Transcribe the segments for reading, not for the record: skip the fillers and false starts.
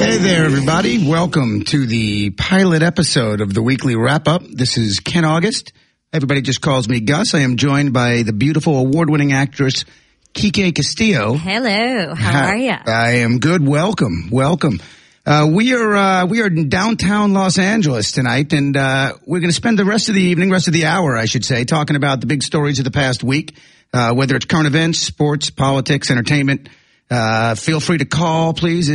Hey there, everybody. Welcome to the pilot episode of the Weekly Wrap-Up. This is Ken August. Everybody just calls me Gus. I am joined by the beautiful award-winning actress Kike Castillo. Hello. How are you? I am good. Welcome. We are in downtown Los Angeles tonight, and we're going to spend the rest of the hour, I should say, talking about the big stories of the past week, whether it's current events, sports, politics, entertainment. Feel free to call, please.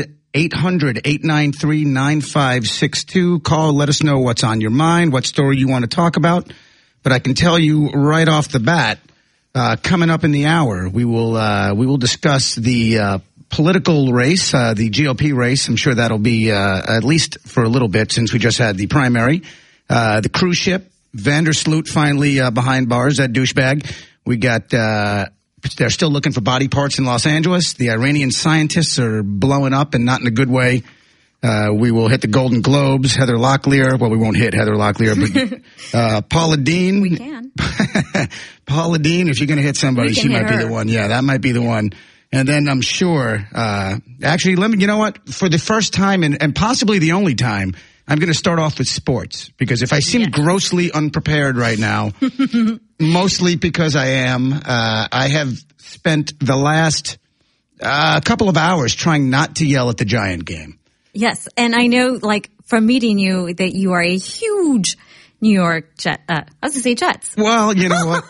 800-893-9562. Call, let us know what's on your mind, what story you want to talk about. But I can tell you right off the bat, coming up in the hour, we will discuss the political race, the GOP race. I'm sure that'll be at least for a little bit since we just had the primary. The cruise ship, Vandersloot finally behind bars, that douchebag. We got they're still looking for body parts in Los Angeles. The Iranian scientists are blowing up and not in a good way. We will hit the Golden Globes. Heather Locklear. Well, we won't hit Heather Locklear, but Paula Deen. We can. Paula Deen, if you're going to hit somebody, she might be the one. Yeah, that might be the one. And then I'm sure, actually, you know what? For the first time and possibly the only time, I'm going to start off with sports, because if I seem grossly unprepared right now, mostly because I am, I have spent the last couple of hours trying not to yell at the Giant game. Yes, and I know, like, from meeting you, that you are a huge New York Jet. I was going to say Jets. Well, you know what?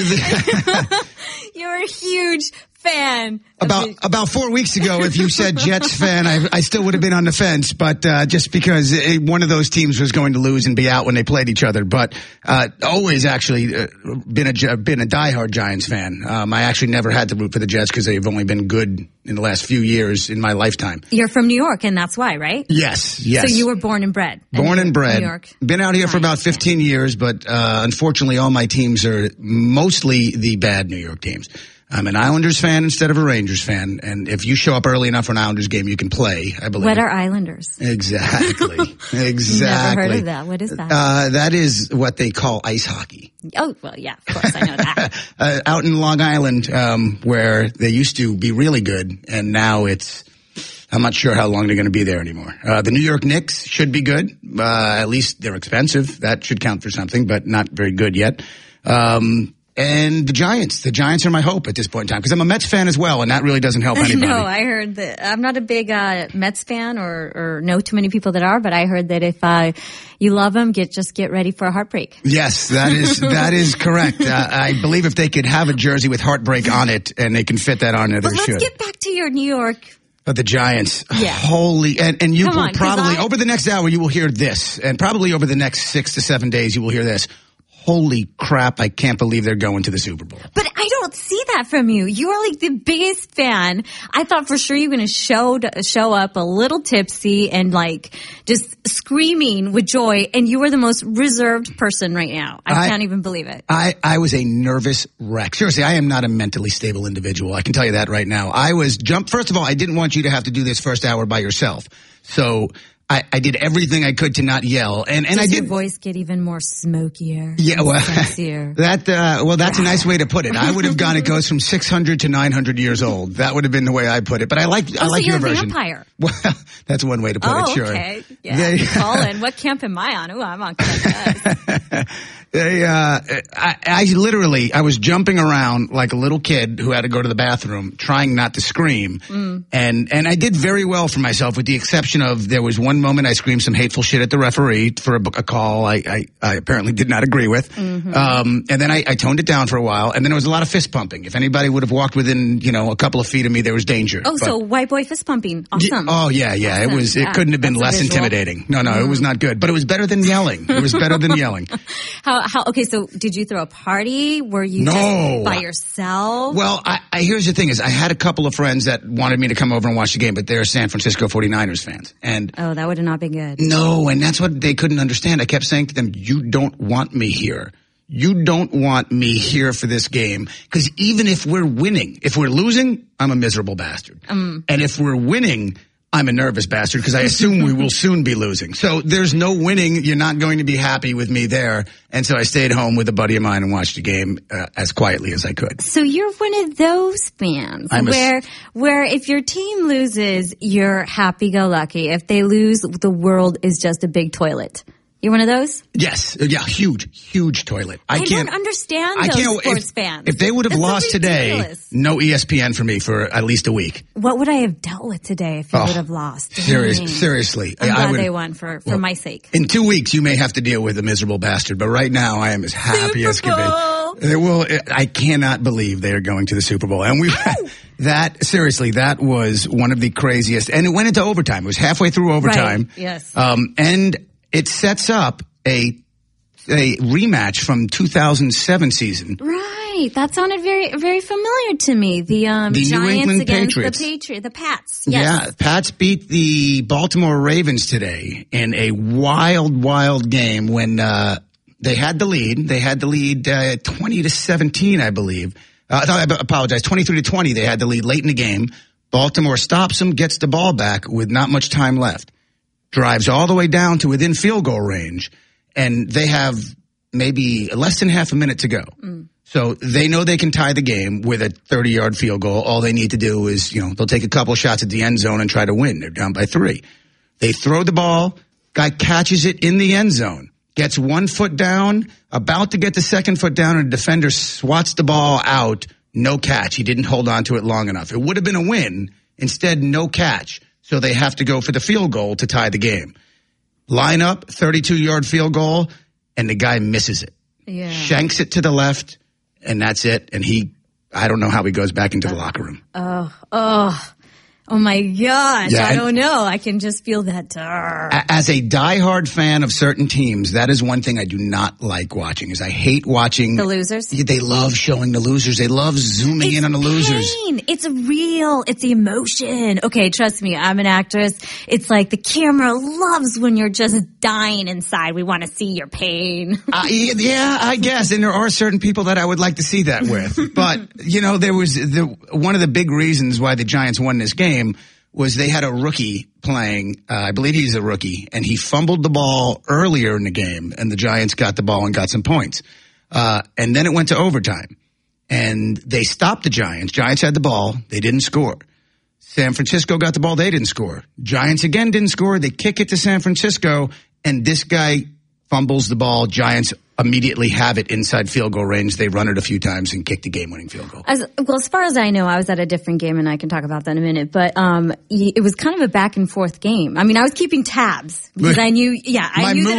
You're a huge fan. About 4 weeks ago, if you said Jets fan, I still would have been on the fence, but just because one of those teams was going to lose and be out when they played each other. But always actually been a diehard Giants fan. I actually never had to root for the Jets because they've only been good in the last few years in my lifetime. You're from New York, and that's why, right? Yes. So you were born and bred. Born and bred. New York. Been out here for about 15 years, but unfortunately all my teams are mostly the bad New York teams. I'm an Islanders fan instead of a Rangers fan, and if you show up early enough for an Islanders game, you can play, I believe. What are Islanders? Exactly. Never heard of that. What is that? That is what they call ice hockey. Oh, well, yeah, of course, I know that. Out in Long Island, where they used to be really good, and now I'm not sure how long they're going to be there anymore. The New York Knicks should be good. At least they're expensive. That should count for something, but not very good yet. And the Giants are my hope at this point in time, because I'm a Mets fan as well, and that really doesn't help anybody. No, I heard that. I'm not a big Mets fan, or know too many people that are, but I heard that if you love them, just get ready for a heartbreak. Yes, that is correct. I believe if they could have a jersey with heartbreak on it, and they can fit that on there, they should. Let's get back to your New York. But the Giants, yeah. Holy, and you will probably, over the next hour, you will hear this, and probably over the next 6 to 7 days, you will hear this. Holy crap, I can't believe they're going to the Super Bowl. But I don't see that from you. You are like the biggest fan. I thought for sure you were going to show up a little tipsy and like just screaming with joy, and you were the most reserved person right now. I can't even believe it. I was a nervous wreck. Seriously, I am not a mentally stable individual. I can tell you that right now. First of all, I didn't want you to have to do this first hour by yourself. So I did everything I could to not yell, and I did. Your voice get even more smokier? Yeah, well, sexier. That's a nice way to put it. I would have gone. It goes from 600 to 900 years old. That would have been the way I put it. But I like your version. Vampire. Well, that's one way to put it. Sure. Okay. Yeah. Colin, what camp am I on? Ooh, I'm on camp. I was jumping around like a little kid who had to go to the bathroom, trying not to scream. And I did very well for myself, with the exception of there was one moment I screamed some hateful shit at the referee for a call I apparently did not agree with. And then I toned it down for a while, and then there was a lot of fist pumping. If anybody would have walked within, a couple of feet of me, there was danger. Oh, so white boy fist pumping. Awesome. Yeah. Awesome. It couldn't have been less intimidating. No, it was not good. But it was better than yelling. Okay, so did you throw a party? Were you just by yourself? Well, here's the thing is I had a couple of friends that wanted me to come over and watch the game, but they're San Francisco 49ers fans. And that would have not been good. No, and that's what they couldn't understand. I kept saying to them, you don't want me here. You don't want me here for this game, because even if we're winning, if we're losing, I'm a miserable bastard. And if we're winning, I'm a nervous bastard because I assume we will soon be losing. So there's no winning. You're not going to be happy with me there. And so I stayed home with a buddy of mine and watched the game as quietly as I could. So you're one of those fans where if your team loses, you're happy-go-lucky. If they lose, the world is just a big toilet. You're one of those? Yes. Yeah, huge toilet. I don't understand those sports fans. If they would have lost today, no ESPN for me for at least a week. What would I have dealt with today if you would have lost? Seriously. I'm glad they won for my sake. In 2 weeks, you may have to deal with a miserable bastard, but right now I am as happy as can be. I cannot believe they are going to the Super Bowl. And that was one of the craziest. And it went into overtime. It was halfway through overtime. Right. Yes. And it sets up a rematch from 2007 season. Right. That sounded very, very familiar to me. The Giants New England against Patriots. The Pats. Yes. Yeah. Pats beat the Baltimore Ravens today in a wild game when, they had the lead. They had the lead, 20-17, I believe. I apologize. 23-20. They had the lead late in the game. Baltimore stops them, gets the ball back with not much time left. Drives all the way down to within field goal range, and they have maybe less than half a minute to go. So they know they can tie the game with a 30-yard field goal. All they need to do is, they'll take a couple shots at the end zone and try to win. They're down by 3. They throw the ball. Guy catches it in the end zone. Gets 1 foot down, about to get the second foot down, and the defender swats the ball out. No catch. He didn't hold on to it long enough. It would have been a win. Instead, no catch. So they have to go for the field goal to tie the game. Line up, 32-yard field goal, and the guy misses it. Yeah. Shanks it to the left, and that's it. And I don't know how he goes back into the locker room. Oh my gosh. Yeah, I don't know. I can just feel that. As a diehard fan of certain teams, that is one thing I do not like watching, is I hate watching the losers. They love showing the losers. They love zooming in on the losers. It's real. It's the emotion. Okay, trust me. I'm an actress. It's like the camera loves when you're just dying inside. We want to see your pain. Yeah, I guess. And there are certain people that I would like to see that with. But, there was one of the big reasons why the Giants won this game was they had a rookie playing. I believe he's a rookie, and he fumbled the ball earlier in the game, and the Giants got the ball and got some points. And then it went to overtime, and they stopped the Giants. Giants had the ball. They didn't score. San Francisco got the ball. They didn't score. Giants again didn't score. They kick it to San Francisco, and this guy fumbles the ball. Giants immediately have it inside field goal range. They run it a few times and kick the game-winning field goal. As far as I know, I was at a different game, and I can talk about that in a minute. But it was kind of a back-and-forth game. I mean, I was keeping tabs because I knew. Yeah, I knew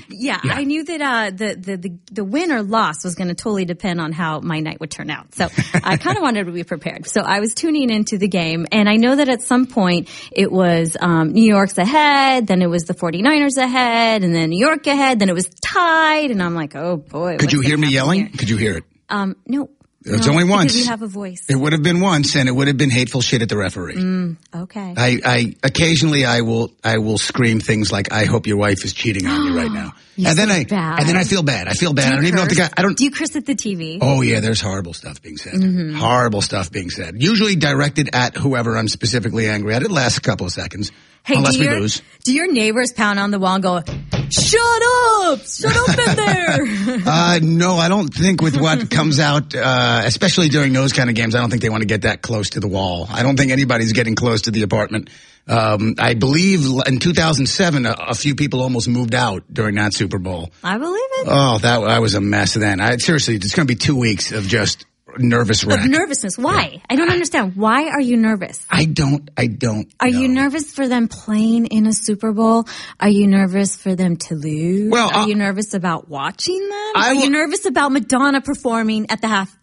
that the win or loss was going to totally depend on how my night would turn out. So I kind of wanted to be prepared. So I was tuning into the game, and I know that at some point it was New York's ahead, then it was the 49ers ahead, and then New York ahead, then it was tied, and I'm like, oh boy. Could you hear me yelling? Could you hear it? No. It's only once. Because you have a voice. It would have been once, and it would have been hateful shit at the referee. Okay. I occasionally I will scream things like, "I hope your wife is cheating on you right now," and then I feel bad. I feel bad. I don't even know if the guy. Do you curse at the TV? Oh yeah, there's horrible stuff being said. Horrible stuff being said. Usually directed at whoever I'm specifically angry at. It lasts a couple of seconds. Hey, unless we lose. Do your neighbors pound on the wall and go, "Shut up in there"? No, I don't think with what comes out, especially during those kind of games, I don't think they want to get that close to the wall. I don't think anybody's getting close to the apartment. I believe in 2007, a few people almost moved out during that Super Bowl. I believe it. Oh, that was a mess then. Seriously, it's going to be 2 weeks of just nervous wreck. Of nervousness. Why? Yeah. I don't understand. Why are you nervous? I don't. Are you nervous for them playing in a Super Bowl? Are you nervous for them to lose? Well, are you nervous about watching them? Are you nervous about Madonna performing at the half?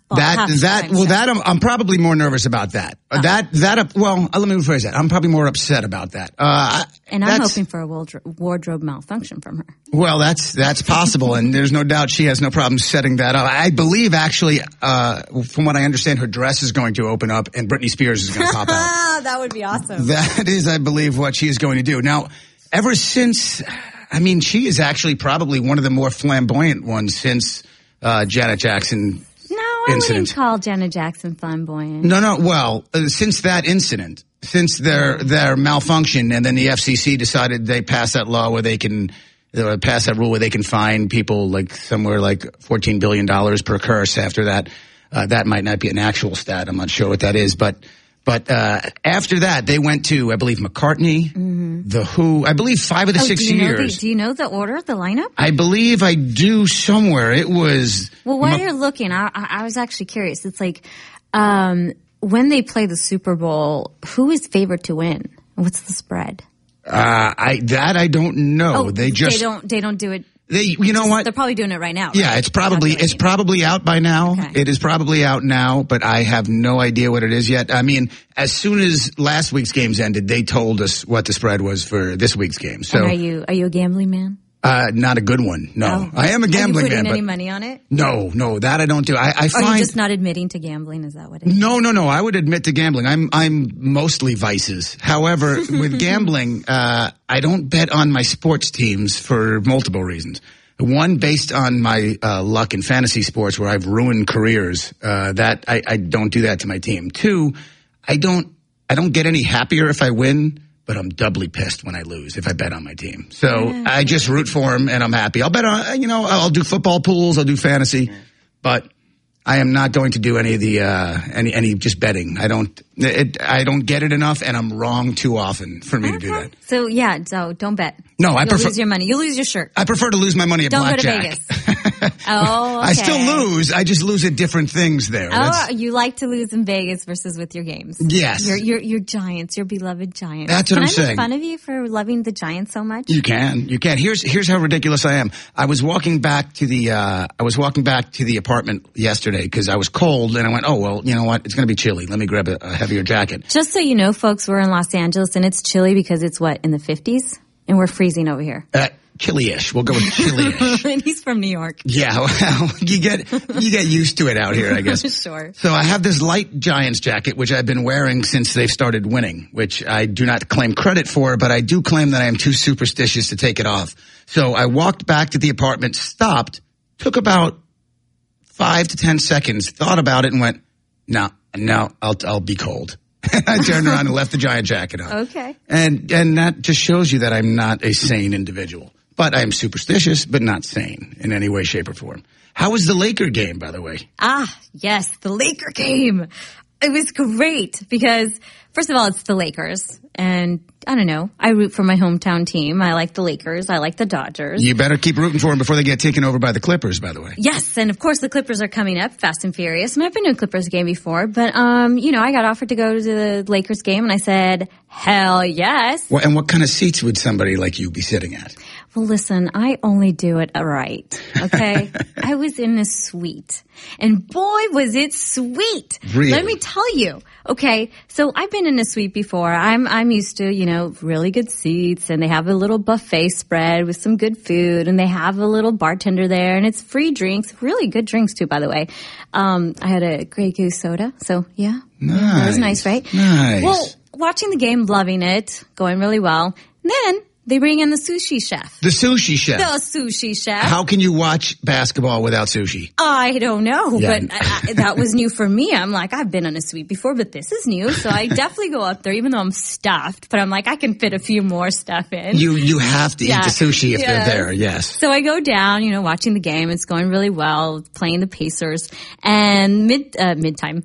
I'm probably more nervous about that. Let me rephrase that. I'm probably more upset about that. And I'm hoping for a wardrobe malfunction from her. Well, that's possible, and there's no doubt she has no problem setting that up. I believe, actually, from what I understand, her dress is going to open up, and Britney Spears is going to pop out. That would be awesome. That is, I believe, what she is going to do. Now, ever since, she is actually probably one of the more flamboyant ones since Janet Jackson. I wouldn't call Janet Jackson flamboyant. No. Well, since that incident, since their malfunction, and then the FCC decided they passed that law where they can pass that rule where they can fine people like somewhere like $14 billion per curse. After that, that might not be an actual stat. I'm not sure what that is, but after that, they went to, I believe, McCartney, The Who. I believe 5 of the 6 years. Do you know the order, the lineup? I believe I do somewhere. It was. Well, while you're looking, I was actually curious. It's like when they play the Super Bowl, who is favored to win? What's the spread? I don't know. Oh, they don't do it. You know what? They're probably doing it right now. Yeah, right? it's probably out by now. Okay. It is probably out now, but I have no idea what it is yet. I mean, as soon as last week's games ended, they told us what the spread was for this week's game. So, and are you a gambling man? Not a good one. No, I am a gambling man. Are you putting but any money on it? No, that I don't do. I find. Are you just not admitting to gambling? Is that what it is? No. I would admit to gambling. I'm mostly vices. However, with gambling, I don't bet on my sports teams for multiple reasons. One, based on my luck in fantasy sports, where I've ruined careers. That I don't do that to my team. Two, I don't get any happier if I win, but I'm doubly pissed when I lose if I bet on my team. So I just root for them and I'm happy. I'll bet on, I'll do football pools, I'll do fantasy, but I am not going to do any of the any just betting. I don't get it enough, and I'm wrong too often for me to do that. So don't bet. No, I You'll prefer lose your money. You'll lose your shirt. I prefer to lose my money at blackjack. Don't go to Vegas. Oh, okay. I still lose. I just lose at different things there. You like to lose in Vegas versus with your games. Yes. Your Giants, your beloved Giants. That's what I'm saying. Can I make fun of you for loving the Giants so much? You can. Here's how ridiculous I am. I was walking back to the apartment yesterday because I was cold, and I went, oh well, you know what? It's going to be chilly. Let me grab a heavier jacket. Just so you know, folks, we're in Los Angeles, and it's chilly because it's in the 50s, and we're freezing over here. Chilly-ish. We'll go with chilly-ish. And he's from New York. Yeah, well, you get used to it out here, I guess. Sure. So I have this light Giants jacket, which I've been wearing since they've started winning, which I do not claim credit for, but I do claim that I am too superstitious to take it off. So I walked back to the apartment, stopped, took about 5 to 10 seconds, thought about it, and went, no, I'll be cold. I turned around and left the Giant jacket on. Okay. And that just shows you that I'm not a sane individual. But I'm superstitious, but not sane in any way, shape, or form. How was the Laker game, by the way? Yes, the Laker game. It was great because, first of all, it's the Lakers. And I don't know. I root for my hometown team. I like the Lakers. I like the Dodgers. You better keep rooting for them before they get taken over by the Clippers, by the way. Yes. And of course, the Clippers are coming up fast and furious. I mean, I've been to a Clippers game before, but, I got offered to go to the Lakers game and I said, hell yes. Well, and what kind of seats would somebody like you be sitting at? Well, listen, I only do it right, okay? I was in a suite, and boy, was it sweet. Really? Let me tell you. Okay, so I've been in a suite before. I'm used to, really good seats, and they have a little buffet spread with some good food, and they have a little bartender there, and it's free drinks, really good drinks too, by the way. I had a Grey Goose soda, so yeah. Nice. That was nice, right? Nice. Well, watching the game, loving it, going really well. And then they bring in the sushi chef. The sushi chef. The sushi chef. How can you watch basketball without sushi? I don't know, Yeah. but that was new for me. I'm like, I've been on a suite before, but this is new. So I definitely go up there, even though I'm stuffed. But I'm like, I can fit a few more stuff in. You have to eat the sushi if they're there, yes. So I go down, watching the game. It's going really well, playing the Pacers. And halftime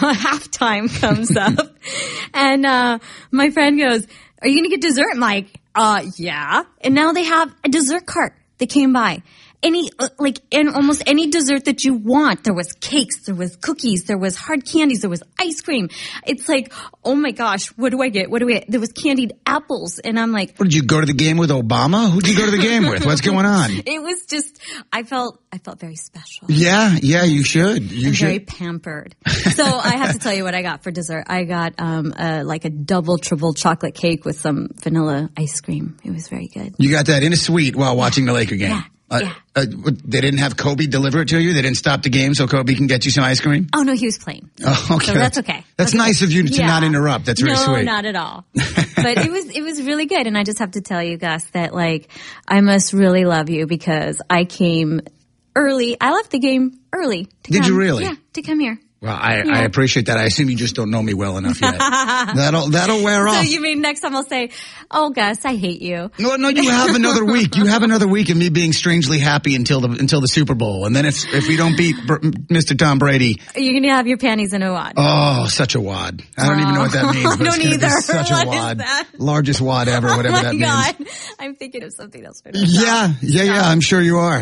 comes up. And my friend goes, are you going to get dessert? I'm like, yeah. And now they have a dessert cart that came by. And almost any dessert that you want. There was cakes, there was cookies, there was hard candies, there was ice cream. It's like, oh my gosh, what do I get? There was candied apples. And I'm like, What, did you go to the game with Obama? Who'd you go to the game with? What's going on? it was just, I felt very special. Yeah, you should. You should. Very pampered. So I have to tell you what I got for dessert. I got a double, triple chocolate cake with some vanilla ice cream. It was very good. You got that in a suite while watching the Laker game. Yeah. They didn't have Kobe deliver it to you? They didn't stop the game so Kobe can get you some ice cream? Oh, no, he was playing. Oh, okay. So that's okay. That's nice of you to not interrupt. That's very sweet. No, not at all. But it was really good. And I just have to tell you, Gus, that I must really love you because I came early. I left the game early. Did you really? Yeah, to come here. Well, I appreciate that. I assume you just don't know me well enough yet. That'll wear off. So you mean next time I'll say, "Oh, Gus, I hate you." No, you have another week. You have another week of me being strangely happy until the Super Bowl, and then if we don't beat Mr. Tom Brady, you're gonna have your panties in a wad. Oh, such a wad! I don't even know what that means. But I don't either. Such a wad, largest wad ever, whatever that means. Oh my God, I'm thinking of something else. Yeah. I'm sure you are.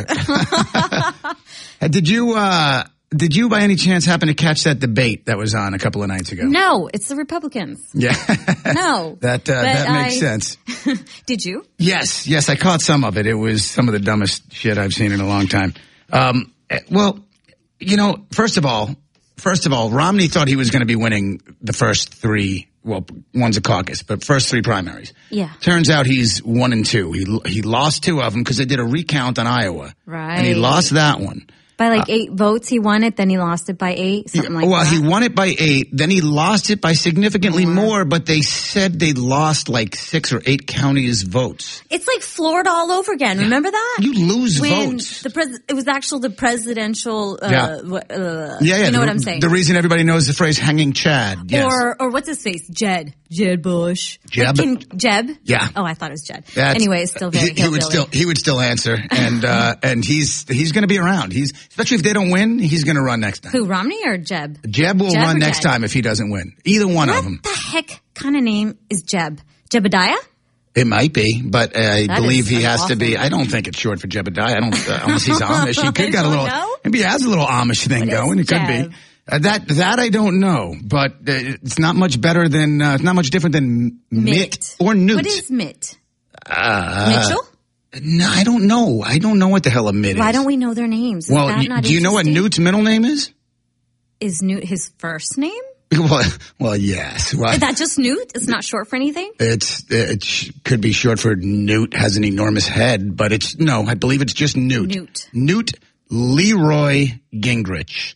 Did you by any chance happen to catch that debate that was on a couple of nights ago? No, it's the Republicans. Yeah. No. that makes sense. Did you? Yes, I caught some of it. It was some of the dumbest shit I've seen in a long time. Well, first of all, Romney thought he was going to be winning the first three, well, one's a caucus, but first three primaries. Yeah. Turns out he's 1 and 2. He lost 2 of them because they did a recount on Iowa. Right. And he lost that one. By 8 votes, he won it, then he lost it by 8, something like that. Well, he won it by 8, then he lost it by significantly more, but they said they lost 6 or 8 counties' votes. It's like Florida all over again. Remember that? You lose when votes. It was actually the presidential, Yeah. You know what I'm saying? The reason everybody knows the phrase hanging Chad. Yes. Or what's his face? Jed Bush. Jeb? Jeb? Yeah. Oh, I thought it was Jed. Anyway, it's still very he would still answer, and he's going to be around. Especially if they don't win, he's going to run next time. Who, Romney or Jeb? Jeb will run next time if he doesn't win. Either one of them. What the heck kind of name is Jeb? Jebediah? It might be, but I believe he has awful. to be. I don't think it's short for Jebediah. I don't, unless he's Amish. He could got a little, maybe he has a little Amish thing going. It could be. That I don't know, but it's not much better than, it's not much different than Mitt or Newt. What is Mitt? Mitchell? No, I don't know. I don't know what the hell a Mitt is. Why don't we know their names? Well, do you know what Newt's middle name is? Is Newt his first name? Well, yes. Well, is that just Newt? It's not short for anything? It could be short for Newt has an enormous head, but I believe it's just Newt. Newt Leroy Gingrich.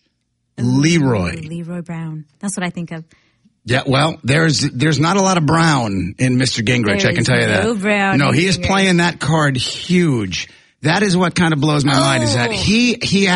Leroy Brown. That's what I think of. Yeah, well, there's not a lot of brown in Mr. Gingrich, I can tell you that. No brown. No, he is playing that card huge. That is what kind of blows my mind is that he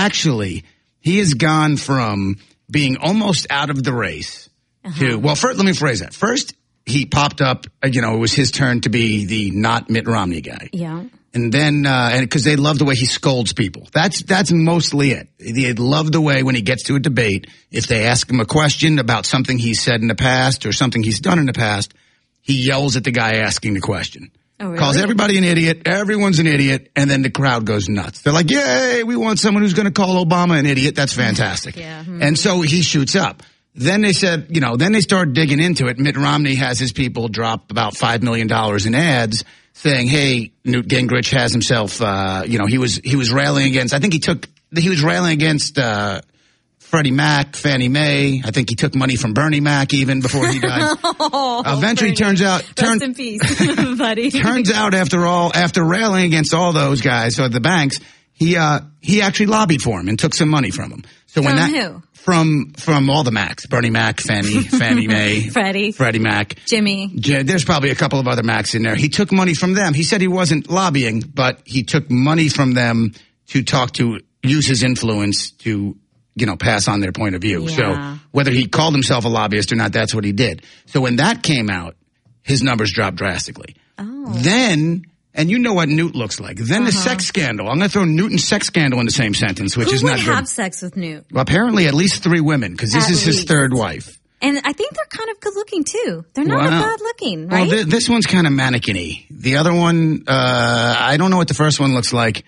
has gone from being almost out of the race to, well, first, let me phrase that. First, he popped up, it was his turn to be the not Mitt Romney guy. Yeah. And then, because they love the way he scolds people. That's mostly it. They love the way when he gets to a debate, if they ask him a question about something he's said in the past or something he's done in the past, he yells at the guy asking the question. Oh, really? Calls everybody an idiot. Everyone's an idiot. And then the crowd goes nuts. They're like, yay, we want someone who's going to call Obama an idiot. That's fantastic. Yeah. And so he shoots up. Then they said, then they started digging into it. Mitt Romney has his people drop about $5 million in ads saying, hey, Newt Gingrich has himself, he was railing against, I think he was railing against, Freddie Mac, Fannie Mae. I think he took money from Bernie Mac even before he died. Eventually Bernie. Rest in peace, buddy. Turns out after railing against all those guys, or the banks, he actually lobbied for him and took some money from him. So from who? From all the Macs, Bernie Mac, Fannie Mae, Freddie Mac, Jimmy. There's probably a couple of other Macs in there. He took money from them. He said he wasn't lobbying, but he took money from them to use his influence to, pass on their point of view. Yeah. So whether he called himself a lobbyist or not, that's what he did. So when that came out, his numbers dropped drastically. Oh. Then, and you know what Newt looks like. Then the sex scandal. I'm going to throw Newt and sex scandal in the same sentence, which is not good. Who would have sex with Newt? Well, apparently at least 3 women, because this is his third wife. And I think they're kind of good looking too. They're not bad looking, right? Well, this one's kind of mannequin-y. The other one, I don't know what the first one looks like.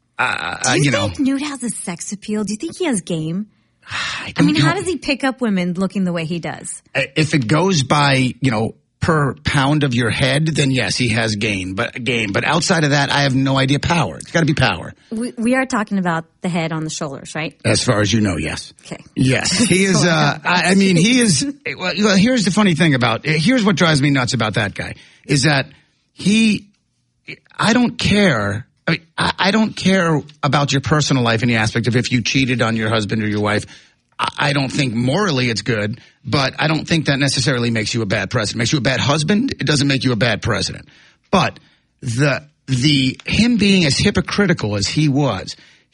Do you think Newt has a sex appeal? Do you think he has game? I mean, know. how does he pick up women looking the way he does? If it goes by, per pound of your head, then yes, he has game. But outside of that, I have no idea. Power. It's got to be power. We are talking about the head on the shoulders, right? As far as you know, yes. Okay. Yes, he is. He is. Well, here's the funny thing here's what drives me nuts about that guy is that I don't care. I don't care about your personal life in the aspect of if you cheated on your husband or your wife. I don't think morally it's good, but I don't think that necessarily makes you a bad president. It makes you a bad husband. It doesn't make you a bad president. But him being as hypocritical as he was,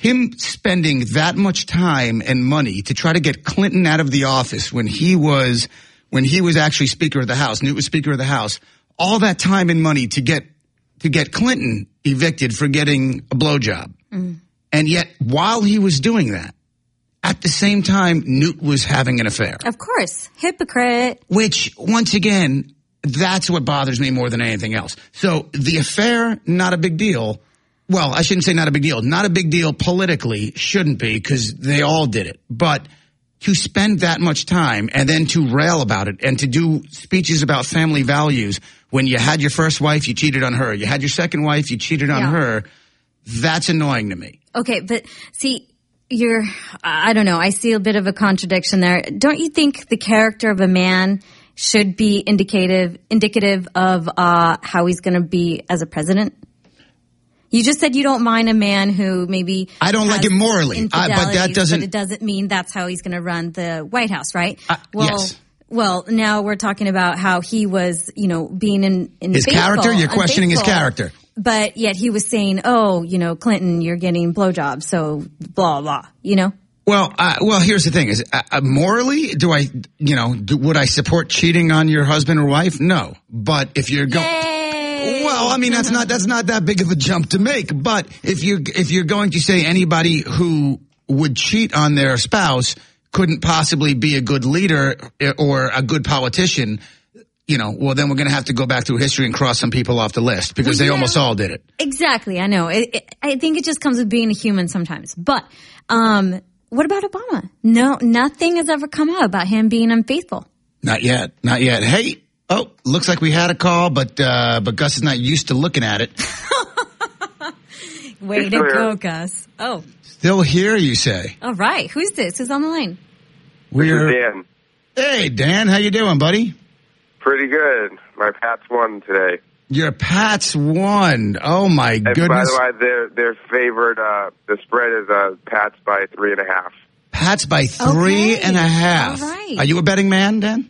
him spending that much time and money to try to get Clinton out of the office when he was actually Speaker of the House, Newt was Speaker of the House, all that time and money to get Clinton evicted for getting a blowjob. Mm. And yet, while he was doing that, at the same time, Newt was having an affair. Of course. Hypocrite. Which, once again, that's what bothers me more than anything else. So the affair, not a big deal. Well, I shouldn't say not a big deal. Not a big deal politically, shouldn't be, because they all did it. But to spend that much time and then to rail about it and to do speeches about family values when you had your first wife, you cheated on her. You had your second wife, you cheated on her. That's annoying to me. Okay, but see, I don't know, I see a bit of a contradiction there. Don't you think the character of a man should be indicative of how he's going to be as a president? You just said you don't mind a man who maybe I don't like it morally, but it doesn't mean that's how he's going to run the White House, right? Yes. Well, now we're talking about how he was, being in his character. You're questioning his character, but yet he was saying, "Oh, Clinton, you're getting blowjobs, so blah blah," Well, here's the thing: is morally, would I support cheating on your husband or wife? No, but if you're going. Well, I mean, that's not that big of a jump to make. But if you're going to say anybody who would cheat on their spouse couldn't possibly be a good leader or a good politician, well, then we're going to have to go back through history and cross some people off the list because they almost all did it. Exactly. I know. I think it just comes with being a human sometimes. But what about Obama? No, nothing has ever come out about him being unfaithful. Not yet. Hey. Oh, looks like we had a call, but Gus is not used to looking at it. Way to go, Gus. Oh. Still here, you say? All right. Who's this? Who's on the line? This is Dan. Hey, Dan. How you doing, buddy? Pretty good. My Pats won today. Your Pats won. Oh, my goodness. By the way, their favorite, the spread is Pats by 3.5. Pats by 3.5. All right. Are you a betting man, Dan?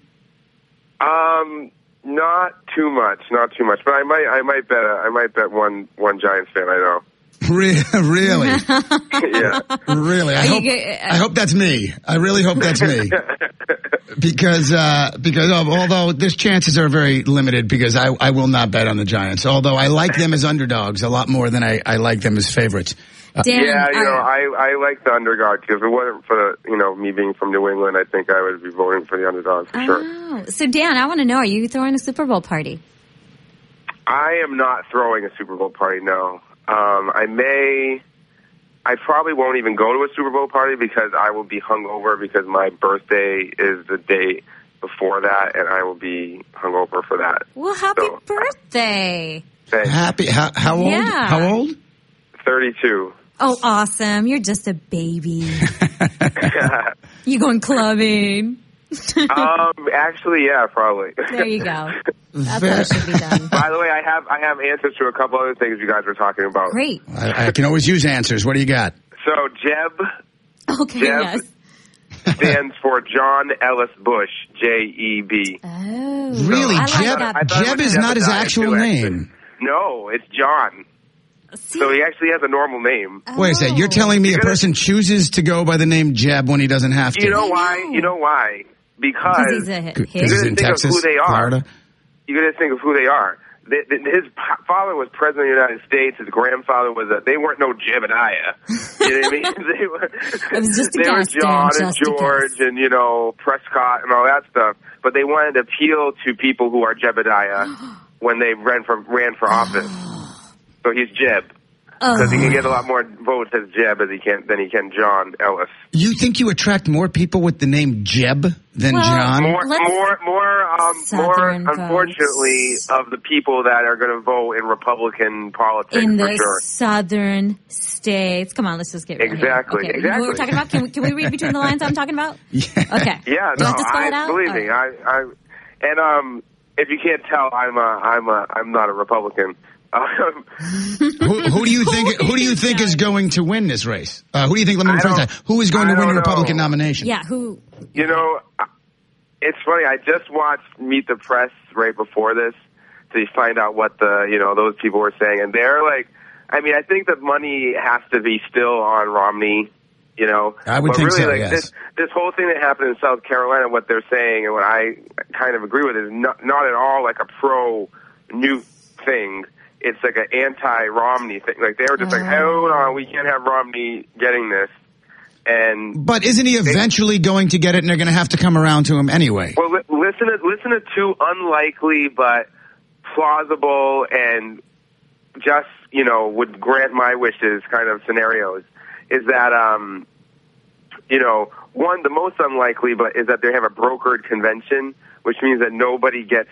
Not too much, but I might bet one Giants fan I know. Really? Yeah. Really? I hope that's me. I really hope that's me. Because although there's chances are very limited because I will not bet on the Giants. Although I like them as underdogs a lot more than I like them as favorites. Dan, I like the underdog because if it wasn't for me being from New England, I think I would be voting for the underdog for sure. So Dan, I want to know: are you throwing a Super Bowl party? I am not throwing a Super Bowl party. No, I probably won't even go to a Super Bowl party because I will be hungover because my birthday is the day before that, and I will be hungover for that. Well, happy birthday! Thanks. Happy? How old? Yeah. How old? 32. Oh, awesome. You're just a baby. You going clubbing? Actually, yeah, probably. There you go. That's how it should be done. By the way, I have answers to a couple other things you guys were talking about. Great. I can always use answers. What do you got? So, Jeb. Okay, Jeb stands for John Ellis Bush, J-E-B. Oh. Really? Like Jeb is not his actual name. No, it's John. So he actually has a normal name. Wait a second. You're telling me a person chooses to go by the name Jeb when he doesn't have to? You know why? You know why? Because he's a hit. He's in Texas, of who they are. Florida. You got to think of who they are. His father was president of the United States. His grandfather was they weren't no Jebediah. You know what I mean? It was just a they guess, were John Dan, and George and Prescott and all that stuff. But they wanted to appeal to people who are Jebediah when they ran for office. So he's Jeb. Because he can get a lot more votes as Jeb than he can John Ellis. You think you attract more people with the name Jeb than John? More, unfortunately, of the people that are going to vote in Republican politics in for the sure. southern states. Come on, let's just get exactly. Okay. Exactly. What we're talking about? Can we read between the lines? I'm talking about. Yeah. Okay. Yeah. Do I have to spell it out? Believe me, and if you can't tell, I'm not a Republican. Who do you think? Who do you think is going to win this race? Who do you think? Let me rephrase that. Who is going to win the Republican nomination? Yeah, who? It's funny. I just watched Meet the Press right before this to find out what those people were saying, and they're like I mean, I think the money has to be still on Romney, you know. I would but think really, so, like, yes. This whole thing that happened in South Carolina, what they're saying and what I kind of agree with is not at all like a pro-Newt thing. It's like an anti-Romney thing. Like, they were just like, hold on, we can't have Romney getting this. But isn't he eventually going to get it, and they're going to have to come around to him anyway? Well, listen to two unlikely but plausible and just, you know, would grant my wishes kind of scenarios. Is that, you know, one, the most unlikely, but is that they have a brokered convention, which means that nobody gets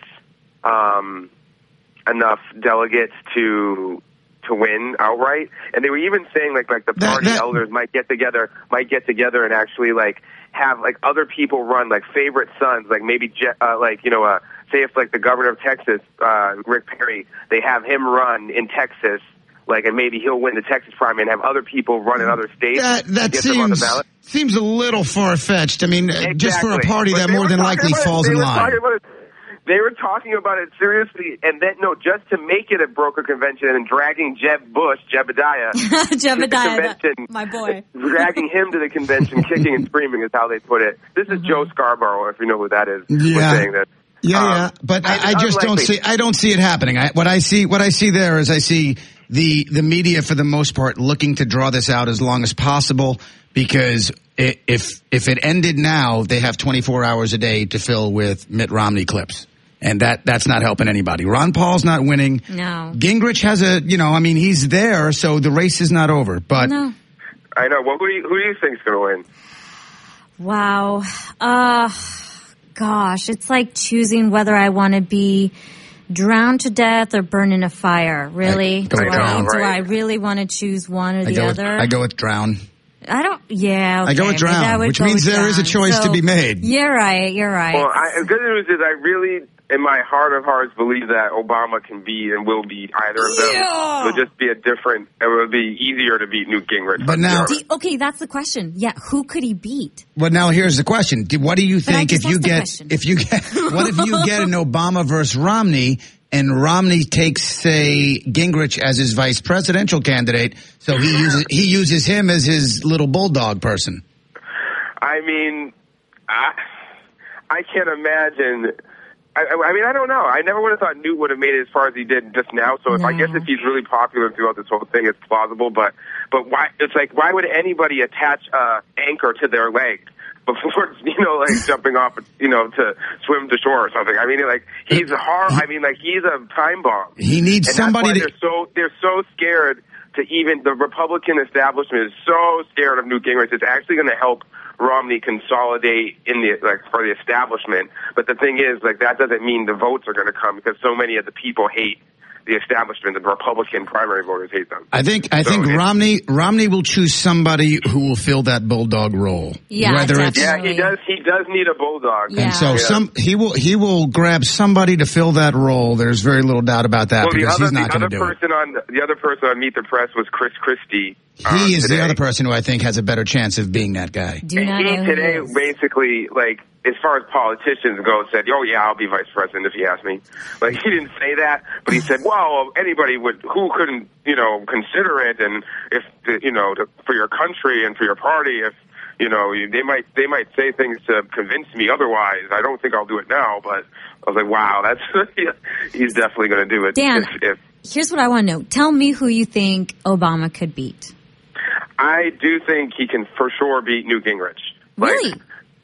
enough delegates to win outright. And they were even saying like the party elders might get together and actually like have like other people run like favorite sons, like maybe like, you know, say if like the governor of Texas, Rick Perry, they have him run in Texas, like, and maybe he'll win the Texas primary and have other people run in other states. That seems a little far-fetched. I mean, exactly. Just for a party that more than likely falls in line. They were talking about it seriously, and then, just to make it a broker convention and dragging Jebediah my boy. dragging him to the convention, kicking and screaming is how they put it. This is Joe Scarborough, if you know who that is. Yeah. Saying that. Yeah, but I just don't see it happening. What I see there is I see the media for the most part looking to draw this out as long as possible, because if it ended now, they have 24 hours a day to fill with Mitt Romney clips. And that's not helping anybody. Ron Paul's not winning. No. Gingrich has he's there, so the race is not over. But no. I know. Well, who do you think's going to win? Wow. Gosh, it's like choosing whether I want to be drowned to death or burn in a fire. Really? Do I really want to choose one or the other? I go with drown. I don't. Yeah, okay. I go with drown, which means there is a choice to be made. You're right. Well, the good news is I really, in my heart of hearts, believe that Obama can beat and will beat either of them. Yeah. It'll just be it will be easier to beat Newt Gingrich. But now, okay, that's the question. Yeah, who could he beat? But now here's the question: what do you think if you get what if you get an Obama versus Romney? And Romney takes, say, Gingrich as his vice presidential candidate, so he uses him as his little bulldog person. I mean, I can't imagine. I mean, I don't know. I never would have thought Newt would have made it as far as he did just now. So I guess if he's really popular throughout this whole thing, it's plausible. But why? It's like, why would anybody attach an anchor to their leg before, like jumping off, to swim to shore or something? I mean, like, he's hard. I mean, like, he's a time bomb. He needs somebody they're so scared to even, the Republican establishment is so scared of Newt Gingrich. It's actually going to help Romney consolidate for the establishment. But the thing is, that doesn't mean the votes are going to come, because so many of the people hate the establishment. The Republican primary voters hate them. I think Romney will choose somebody who will fill that bulldog role. Yeah, definitely. He does need a bulldog. Yeah. And so he will grab somebody to fill that role. There's very little doubt about that, because he's not going to do it. The other person on Meet the Press was Chris Christie. He is the other person who I think has a better chance of being that guy. Today, basically, as far as politicians go, said, "Oh yeah, I'll be vice president if you ask me." He didn't say that, but he said, "Well, anybody who couldn't, consider it, and if for your country and for your party, if they might say things to convince me otherwise. I don't think I'll do it now." But I was like, "Wow, that's he's definitely going to do it." Dan, here's what I want to know: tell me who you think Obama could beat. I do think he can for sure beat Newt Gingrich. Really?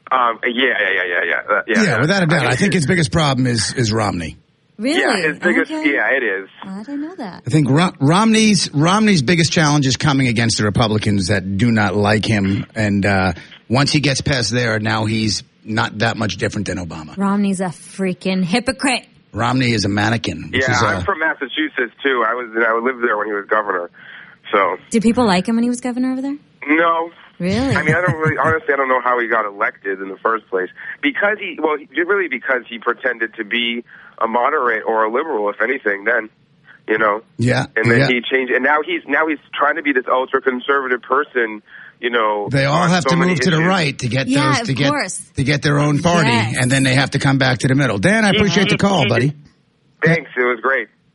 Yeah, without a doubt. I think his biggest problem is Romney. Really? Yeah, his biggest. Okay. Yeah, it is. I didn't know that. I think Romney's biggest challenge is coming against the Republicans that do not like him, and once he gets past there, now he's not that much different than Obama. Romney's a freaking hypocrite. Romney is a mannequin. I'm from Massachusetts too. I lived there when he was governor. So did people like him when he was governor over there? No. Really? I mean, honestly, I don't know how he got elected in the first place. Because he pretended to be a moderate or a liberal, if anything, then, Yeah. And then he changed, and now he's trying to be this ultra-conservative person, They all have to move to the right to get to get their own party, and then they have to come back to the middle. Dan, I appreciate the call, buddy. Thanks. It was great.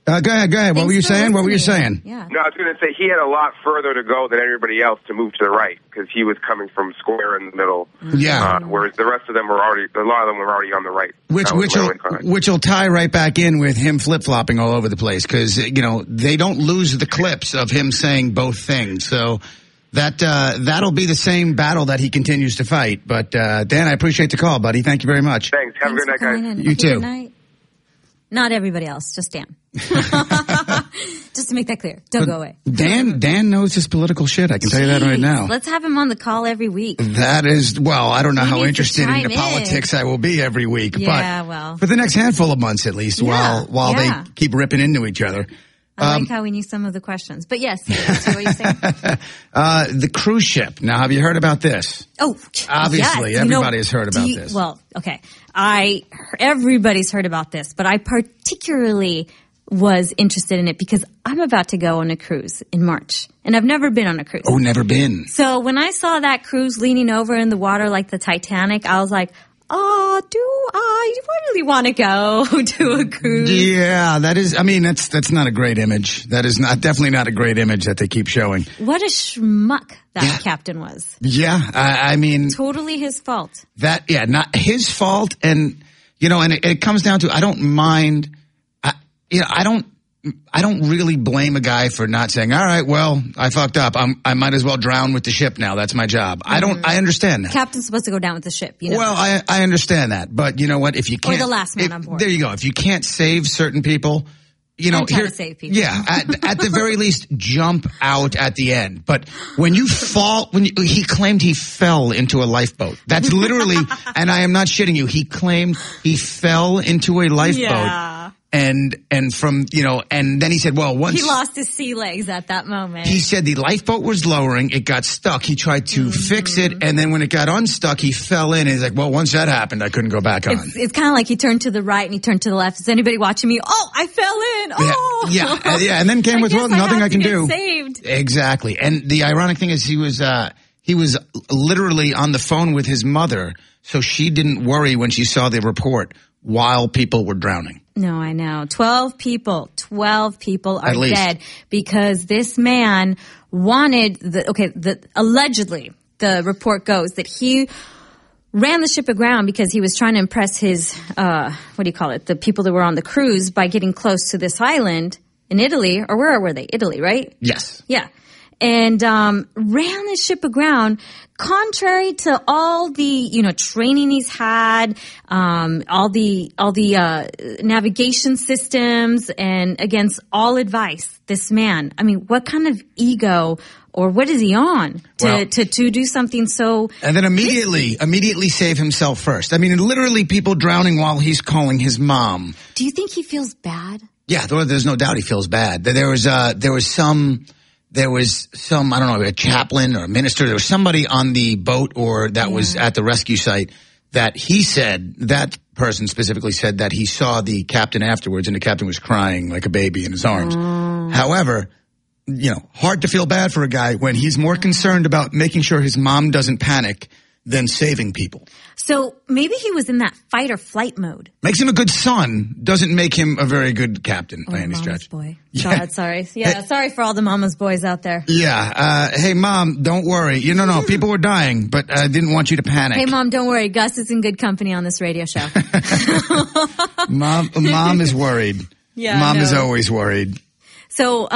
Go ahead. What were you saying? Yeah. No, I was going to say he had a lot further to go than everybody else to move to the right because he was coming from square in the middle. Yeah. Whereas the rest of them a lot of them were already on the right. Which will tie right back in with him flip-flopping all over the place because, they don't lose the clips of him saying both things. So that'll be the same battle that he continues to fight. But, Dan, I appreciate the call, buddy. Thank you very much. Thanks. Have a good night, guys. You too. Good night. Not everybody else, just Dan. Just to make that clear. Don't go away. Dan knows his political shit. I can tell you that right now. Let's have him on the call every week. That is, I don't know He how needs to interested in the chime politics I will be every week. Yeah, but well. for the next handful of months at least, Yeah, while they keep ripping into each other. I like how we knew some of the questions. But yes, what you're saying. The cruise ship. Now, have you heard about this? Oh, obviously, yes. everybody has heard about this. Well, okay. Everybody's heard about this, but I particularly was interested in it because I'm about to go on a cruise in March, and I've never been on a cruise. Oh, never been. So when I saw that cruise leaning over in the water like the Titanic, I was like, do I really want to go to a cruise? Yeah, that's not a great image. That is definitely not a great image that they keep showing. What a schmuck that captain was. Yeah, totally his fault. Not his fault. And, and it comes down to, I don't mind, I don't really blame a guy for not saying, all right, well, I fucked up. I might as well drown with the ship now. That's my job. I understand that. Captain's supposed to go down with the ship, Well, I understand that. But you know what? If you can't. Or the last man on board. There you go. If you can't save certain people, try to save people. Yeah. At the very least, jump out at the end. But when you fall, he claimed he fell into a lifeboat. That's literally, and I am not shitting you. He claimed he fell into a lifeboat. Yeah. And from, and then he said, well, once. He lost his sea legs at that moment. He said the lifeboat was lowering. It got stuck. He tried to fix it. And then when it got unstuck, he fell in. And he's like, well, once that happened, I couldn't go back on. It's kind of like he turned to the right and he turned to the left. Is anybody watching me? Oh, I fell in. Oh. Yeah. And then came with, well, nothing I can do. Saved. Exactly. And the ironic thing is he was literally on the phone with his mother. So she didn't worry when she saw the report while people were drowning. No, I know. 12 people are dead because this man wanted allegedly the report goes that he ran the ship aground because he was trying to impress his, the people that were on the cruise by getting close to this island in Italy, or where were they? Italy, right? Yes. Yeah. And ran the ship aground contrary to all the, training he's had, all the navigation systems, and against all advice. This man, what kind of ego or what is he on to do something so? And then immediately save himself first. Literally people drowning while he's calling his mom. Do you think he feels bad? Yeah, there's no doubt he feels bad. There was some, I don't know, a chaplain or a minister. There was somebody on the boat that was at the rescue site that that person specifically said that he saw the captain afterwards and the captain was crying like a baby in his arms. However, hard to feel bad for a guy when he's more concerned about making sure his mom doesn't panic than saving people. So maybe he was in that fight or flight mode. Makes him a good son, doesn't make him a very good captain by any stretch. Boy. Yeah. God, sorry. Yeah, sorry for all the mama's boys out there. Yeah. Hey, Mom, don't worry. No, people were dying, but I didn't want you to panic. Hey, Mom, don't worry. Gus is in good company on this radio show. Mom is worried. Yeah, Mom is always worried. So,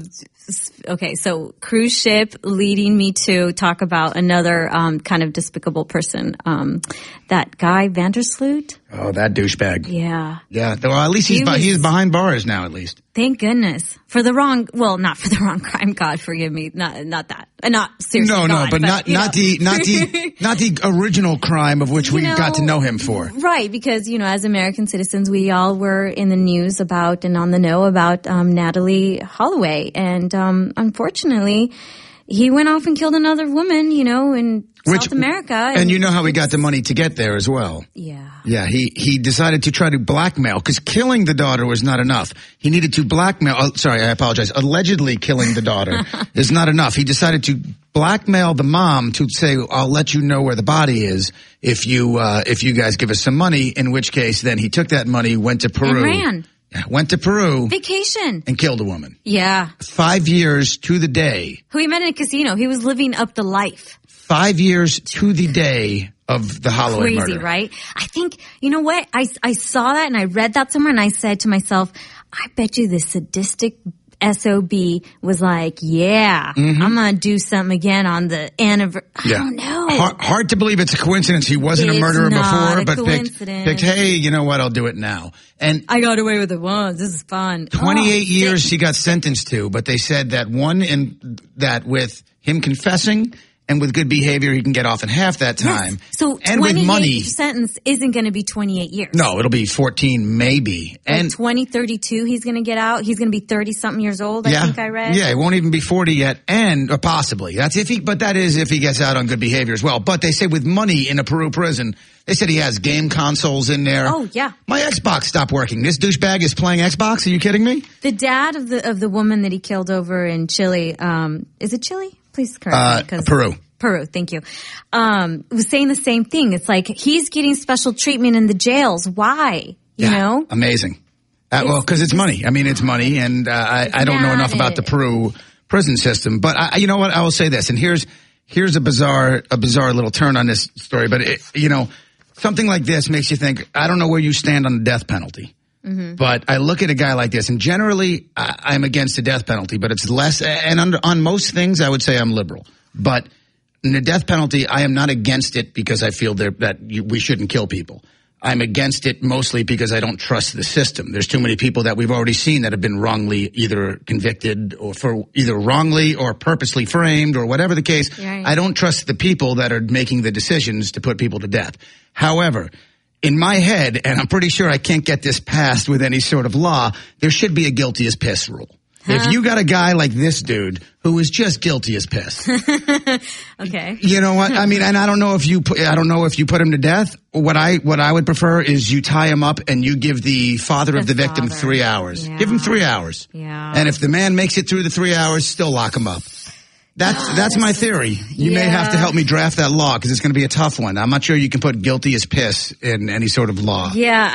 so cruise ship leading me to talk about another kind of despicable person, that guy Vandersloot. Oh, that douchebag. Yeah. Yeah. Well, at least he's behind bars now, at least. Thank goodness. Not for the wrong crime, God forgive me. Not that. Not seriously. No, but not the original crime of which we got to know him for. Right, because, as American citizens, we all were in the news about and on the know about Natalie Holloway. And unfortunately, he went off and killed another woman, in South America. And you know how he got the money to get there as well. Yeah. Yeah, he decided to try to blackmail, because killing the daughter was not enough. He needed to blackmail, I apologize, allegedly killing the daughter is not enough. He decided to blackmail the mom to say, I'll let you know where the body is if you guys give us some money, in which case then he took that money, went to Peru. And ran. Went to Peru Vacation. and killed a woman. Yeah. 5 years to the day. Who he met in a casino. He was living up the life. 5 years to the day of the Holloway Crazy, murder. right? I think, you know what? I saw that and I read that somewhere and I said to myself, I bet you the sadistic SOB was like, yeah, I'm going to do something again on the anniversary. I don't know. Hard to believe it's a coincidence. He wasn't a murderer before, but picked, hey, you know what? I'll do it now. And I got away with it once. This is fun. 28 years he got sentenced to, but they said that with him confessing and with good behavior, he can get off in half that time. Yes. So and with money, sentence isn't going to be 28 years. No, it'll be 14 maybe. And 2032, he's going to get out. He's going to be 30-something years old, I think I read. Yeah, he won't even be 40 yet, or possibly. That is if he gets out on good behavior as well. But they say with money in a Peru prison, they said he has game consoles in there. Oh, yeah. My Xbox stopped working. This douchebag is playing Xbox? Are you kidding me? The dad of the woman that he killed over in Chile, is it Chile? Please correct me. Peru, thank you. Was saying the same thing. It's like he's getting special treatment in the jails. Why? You know? Amazing. Well, because it's money. I mean, it's money, and I don't know enough about the Peru prison system. But you know what? I will say this, and here's a bizarre little turn on this story. But something like this makes you think. I don't know where you stand on the death penalty. Mm-hmm. But I look at a guy like this, and generally I'm against the death penalty, but it's less. And on most things, I would say I'm liberal. But in the death penalty, I am not against it because I feel that we shouldn't kill people. I'm against it mostly because I don't trust the system. There's too many people that we've already seen that have been wrongly either convicted or for either wrongly or purposely framed or whatever the case. Right. I don't trust the people that are making the decisions to put people to death. However, in my head, and I'm pretty sure I can't get this passed with any sort of law, there should be a guilty as piss rule. If you got a guy like this dude who is just guilty as piss. Okay. You know what? I mean, and I don't know if you put him to death. What I would prefer is you tie him up and you give the father of the victim 3 hours. Yeah. Give him 3 hours. Yeah. And if the man makes it through the 3 hours, still lock him up. That's my theory. You may have to help me draft that law because it's going to be a tough one. I'm not sure you can put guilty as piss in any sort of law. Yeah,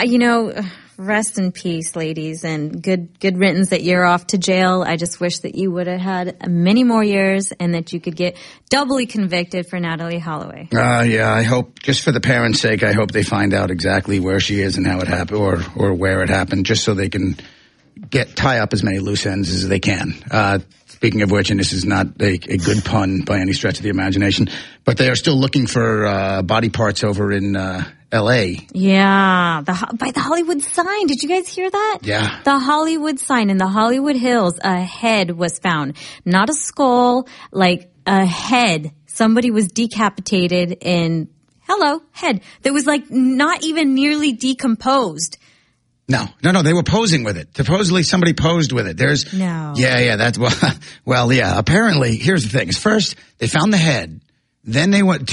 rest in peace, ladies, and good riddance that you're off to jail. I just wish that you would have had many more years and that you could get doubly convicted for Natalee Holloway. Yeah, I hope, just for the parents' sake, I hope they find out exactly where she is and how it happened or where it happened, just so they can tie up as many loose ends as they can. Speaking of which, and this is not a good pun by any stretch of the imagination, but they are still looking for body parts over in L.A. Yeah, by the Hollywood sign. Did you guys hear that? Yeah. The Hollywood sign in the Hollywood Hills, a head was found. Not a skull, like a head. Somebody was decapitated and, head. That was like not even nearly decomposed. No, they were posing with it. Supposedly somebody posed with it. No. Yeah, that's, well, yeah, apparently, here's the thing. First, they found the head. Then they went,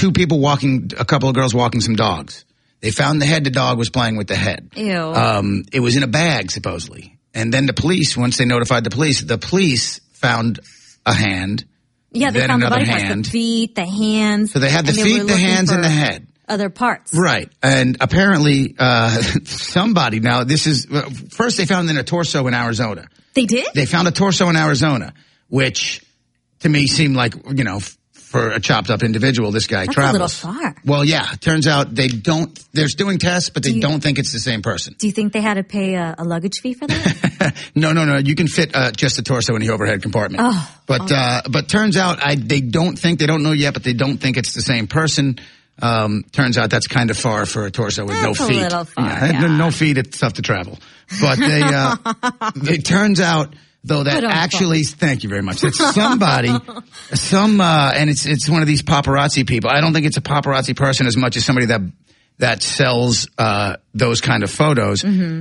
a couple of girls walking some dogs. They found the head, the dog was playing with the head. Ew. It was in a bag, supposedly. And then the police, once they notified the police found a hand. Yeah, they found the body parts, the feet, the hands. So they had the feet, the hands, and the head. Other parts. Right. And apparently, somebody, now this is, first they found it in a torso in Arizona. They did? They found a torso in Arizona, which to me seemed like, for a chopped up individual, this guy travels. That's a little far. Well, yeah. Turns out they're doing tests, but they don't think it's the same person. Do you think they had to pay a luggage fee for that? No. You can fit just a torso in the overhead compartment. Oh. But turns out they don't know yet, but they don't think it's the same person. Turns out that's kind of far for a torso with no feet. A little far, No feet, it's tough to travel. But it turns out, though, that actually, thank you very much. It's somebody, and it's one of these paparazzi people. I don't think it's a paparazzi person as much as somebody that sells those kind of photos. Mm-hmm.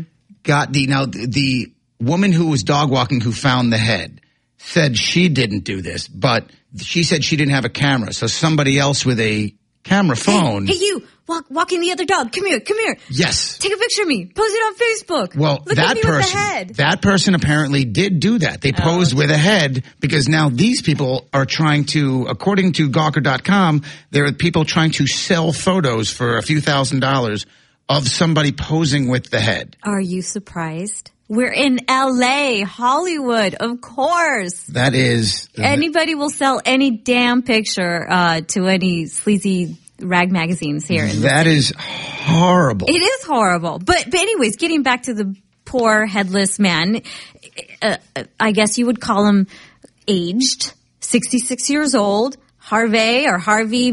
The woman who was dog walking who found the head said she didn't do this, but she said she didn't have a camera, so somebody else with a camera phone. Hey, you walking the other dog. Come here. Yes. Take a picture of me. Post it on Facebook. Well, Look at me with the head. That person apparently did do that. They posed with a head because now these people are trying to, according to Gawker.com, there are people trying to sell photos for a few $1,000s of somebody posing with the head. Are you surprised? We're in LA, Hollywood, of course. That is... Anybody will sell any damn picture to any sleazy rag magazines here. That is horrible. It is horrible. But anyways, getting back to the poor headless man, I guess you would call him aged, 66 years old. Harvey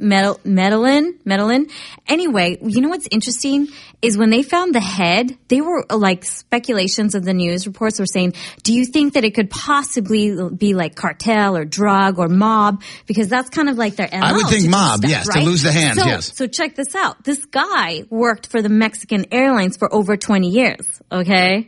Medellin. Anyway, you know what's interesting is when they found the head, they were like speculations of the news reports were saying, do you think that it could possibly be like cartel or drug or mob? Because that's kind of like their MO. I would think mob, stuff, yes, right? to lose the hands, yes. So check this out. This guy worked for the Mexican Airlines for over 20 years, okay?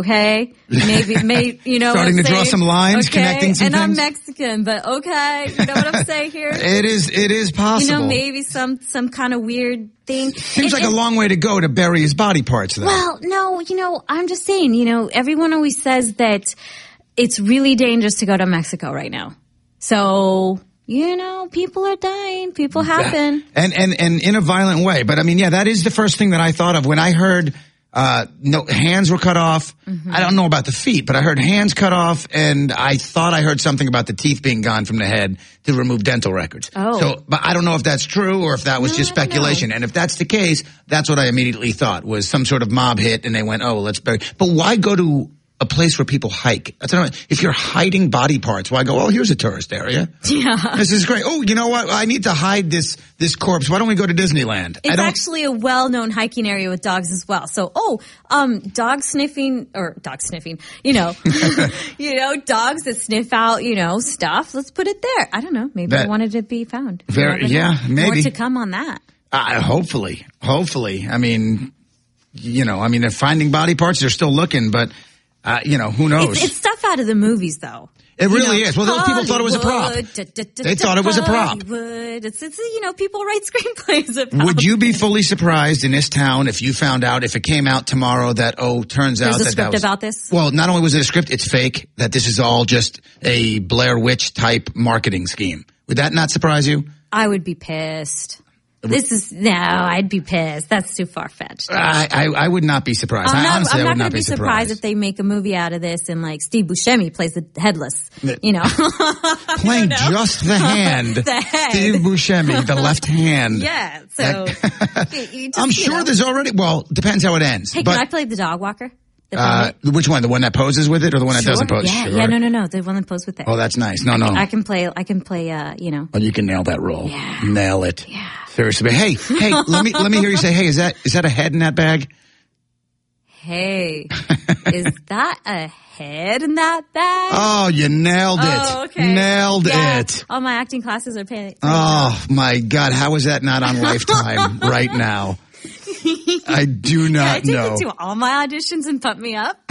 Maybe, you know, starting to draw some lines, okay? connecting some and things. I'm Mexican, but okay, you know what I'm saying here? It is possible. You know, maybe some kind of weird thing. Seems like a long way to go to bury his body parts, though. Well, no, you know, I'm just saying, you know, everyone always says that it's really dangerous to go to Mexico right now. So, you know, people are dying. People happen. And in a violent way. But I mean, yeah, that is the first thing that I thought of when I heard no, hands were cut off. Mm-hmm. I don't know about the feet, but I heard hands cut off, and I thought I heard something about the teeth being gone from the head to remove dental records. Oh. So, but I don't know if that's true or if that was just speculation. And if that's the case, that's what I immediately thought was some sort of mob hit, and they went, oh, let's bury. But why go to a place where people hike? I don't know. If you're hiding body parts, why go, oh, here's a tourist area. Yeah. This is great. Oh, you know what? I need to hide this corpse. Why don't we go to Disneyland? It's actually a well-known hiking area with dogs as well. So, dog sniffing, you know, you know, dogs that sniff out, you know, stuff. Let's put it there. I don't know. Maybe they wanted to be found. Maybe. More to come on that. Hopefully. I mean, you know, they're finding body parts. They're still looking, but, you know, who knows? It's stuff out of the movies, though. It really is. Well, those people thought it was a prop. They thought it was a prop. It's you know, people write screenplays about. Would you be fully surprised in this town if you found out, if it came out tomorrow that, turns out there's a that script that was, about this? Well, not only was it a script, it's fake, that this is all just a Blair Witch type marketing scheme. Would that not surprise you? I would be pissed. I'd be pissed. That's too far-fetched. I would not be surprised. I'm not going to be surprised if they make a movie out of this and like Steve Buscemi plays the headless, you know. Playing just the hand. The head. Steve Buscemi, the left hand. Yeah, so. I'm sure there's already, depends how it ends. Hey, can I play the dog walker? Which one? The one that poses with it or the one that doesn't pose? Yeah, sure. yeah, no. The one that poses with it. Oh, that's nice. No. I can play, you know. Oh, you can nail that role. Yeah. Nail it. Yeah. Seriously. Hey, let me hear you say, hey, is that a head in that bag? Hey, is that a head in that bag? Oh, you nailed it. Oh, okay. Nailed it. All my acting classes are paying. Oh, my God. How is that not on Lifetime right now? I do not know. I take you to all my auditions and pump me up.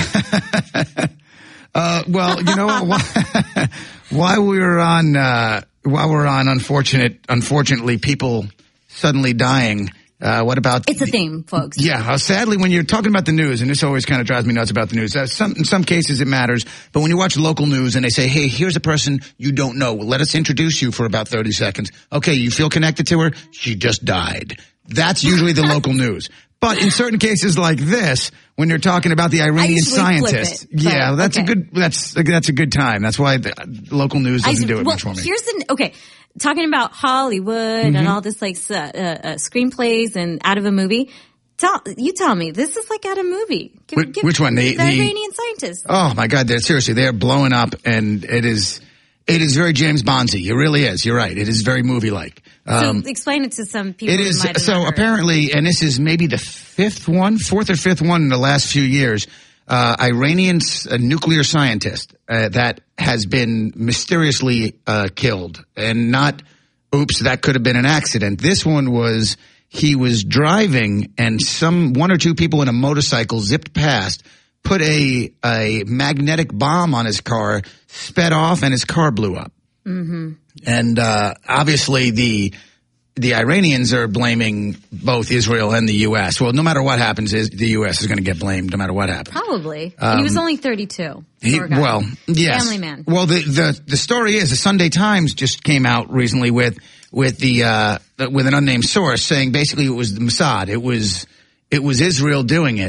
Well, you know what? While we're on, unfortunately, people suddenly dying. What about? It's a theme, folks. Yeah. Sadly, when you're talking about the news, and this always kind of drives me nuts about the news. In some cases it matters, but when you watch local news and they say, "Hey, here's a person you don't know. Let us introduce you for about 30 seconds." Okay, you feel connected to her? She just died. That's usually the local news. But in certain cases like this, when you're talking about the Iranian scientist, that's a good time. That's why the local news doesn't do it much for me. Talking about Hollywood and all this like screenplays and out of a movie. Tell me, this is like out of a movie. Which one? The Iranian scientist. Oh my God! They're blowing up, and it is very James Bondsy. It really is. You're right. It is very movie-like. So explain it to some people. It is. Who might have so never apparently, and this is maybe the fourth or fifth one in the last few years. Iranian nuclear scientist that has been mysteriously killed, and not, oops, that could have been an accident. This one was, he was driving, and one or two people in a motorcycle zipped past, put a magnetic bomb on his car, sped off, and his car blew up. Mm-hmm. And obviously the Iranians are blaming both Israel and the U.S. Well, no matter what happens, the U.S. is going to get blamed no matter what happens. Probably. And he was only 32. Well, yes. Family man. Well, the story is the Sunday Times just came out recently with an unnamed source saying basically it was the Mossad. It was Israel doing it.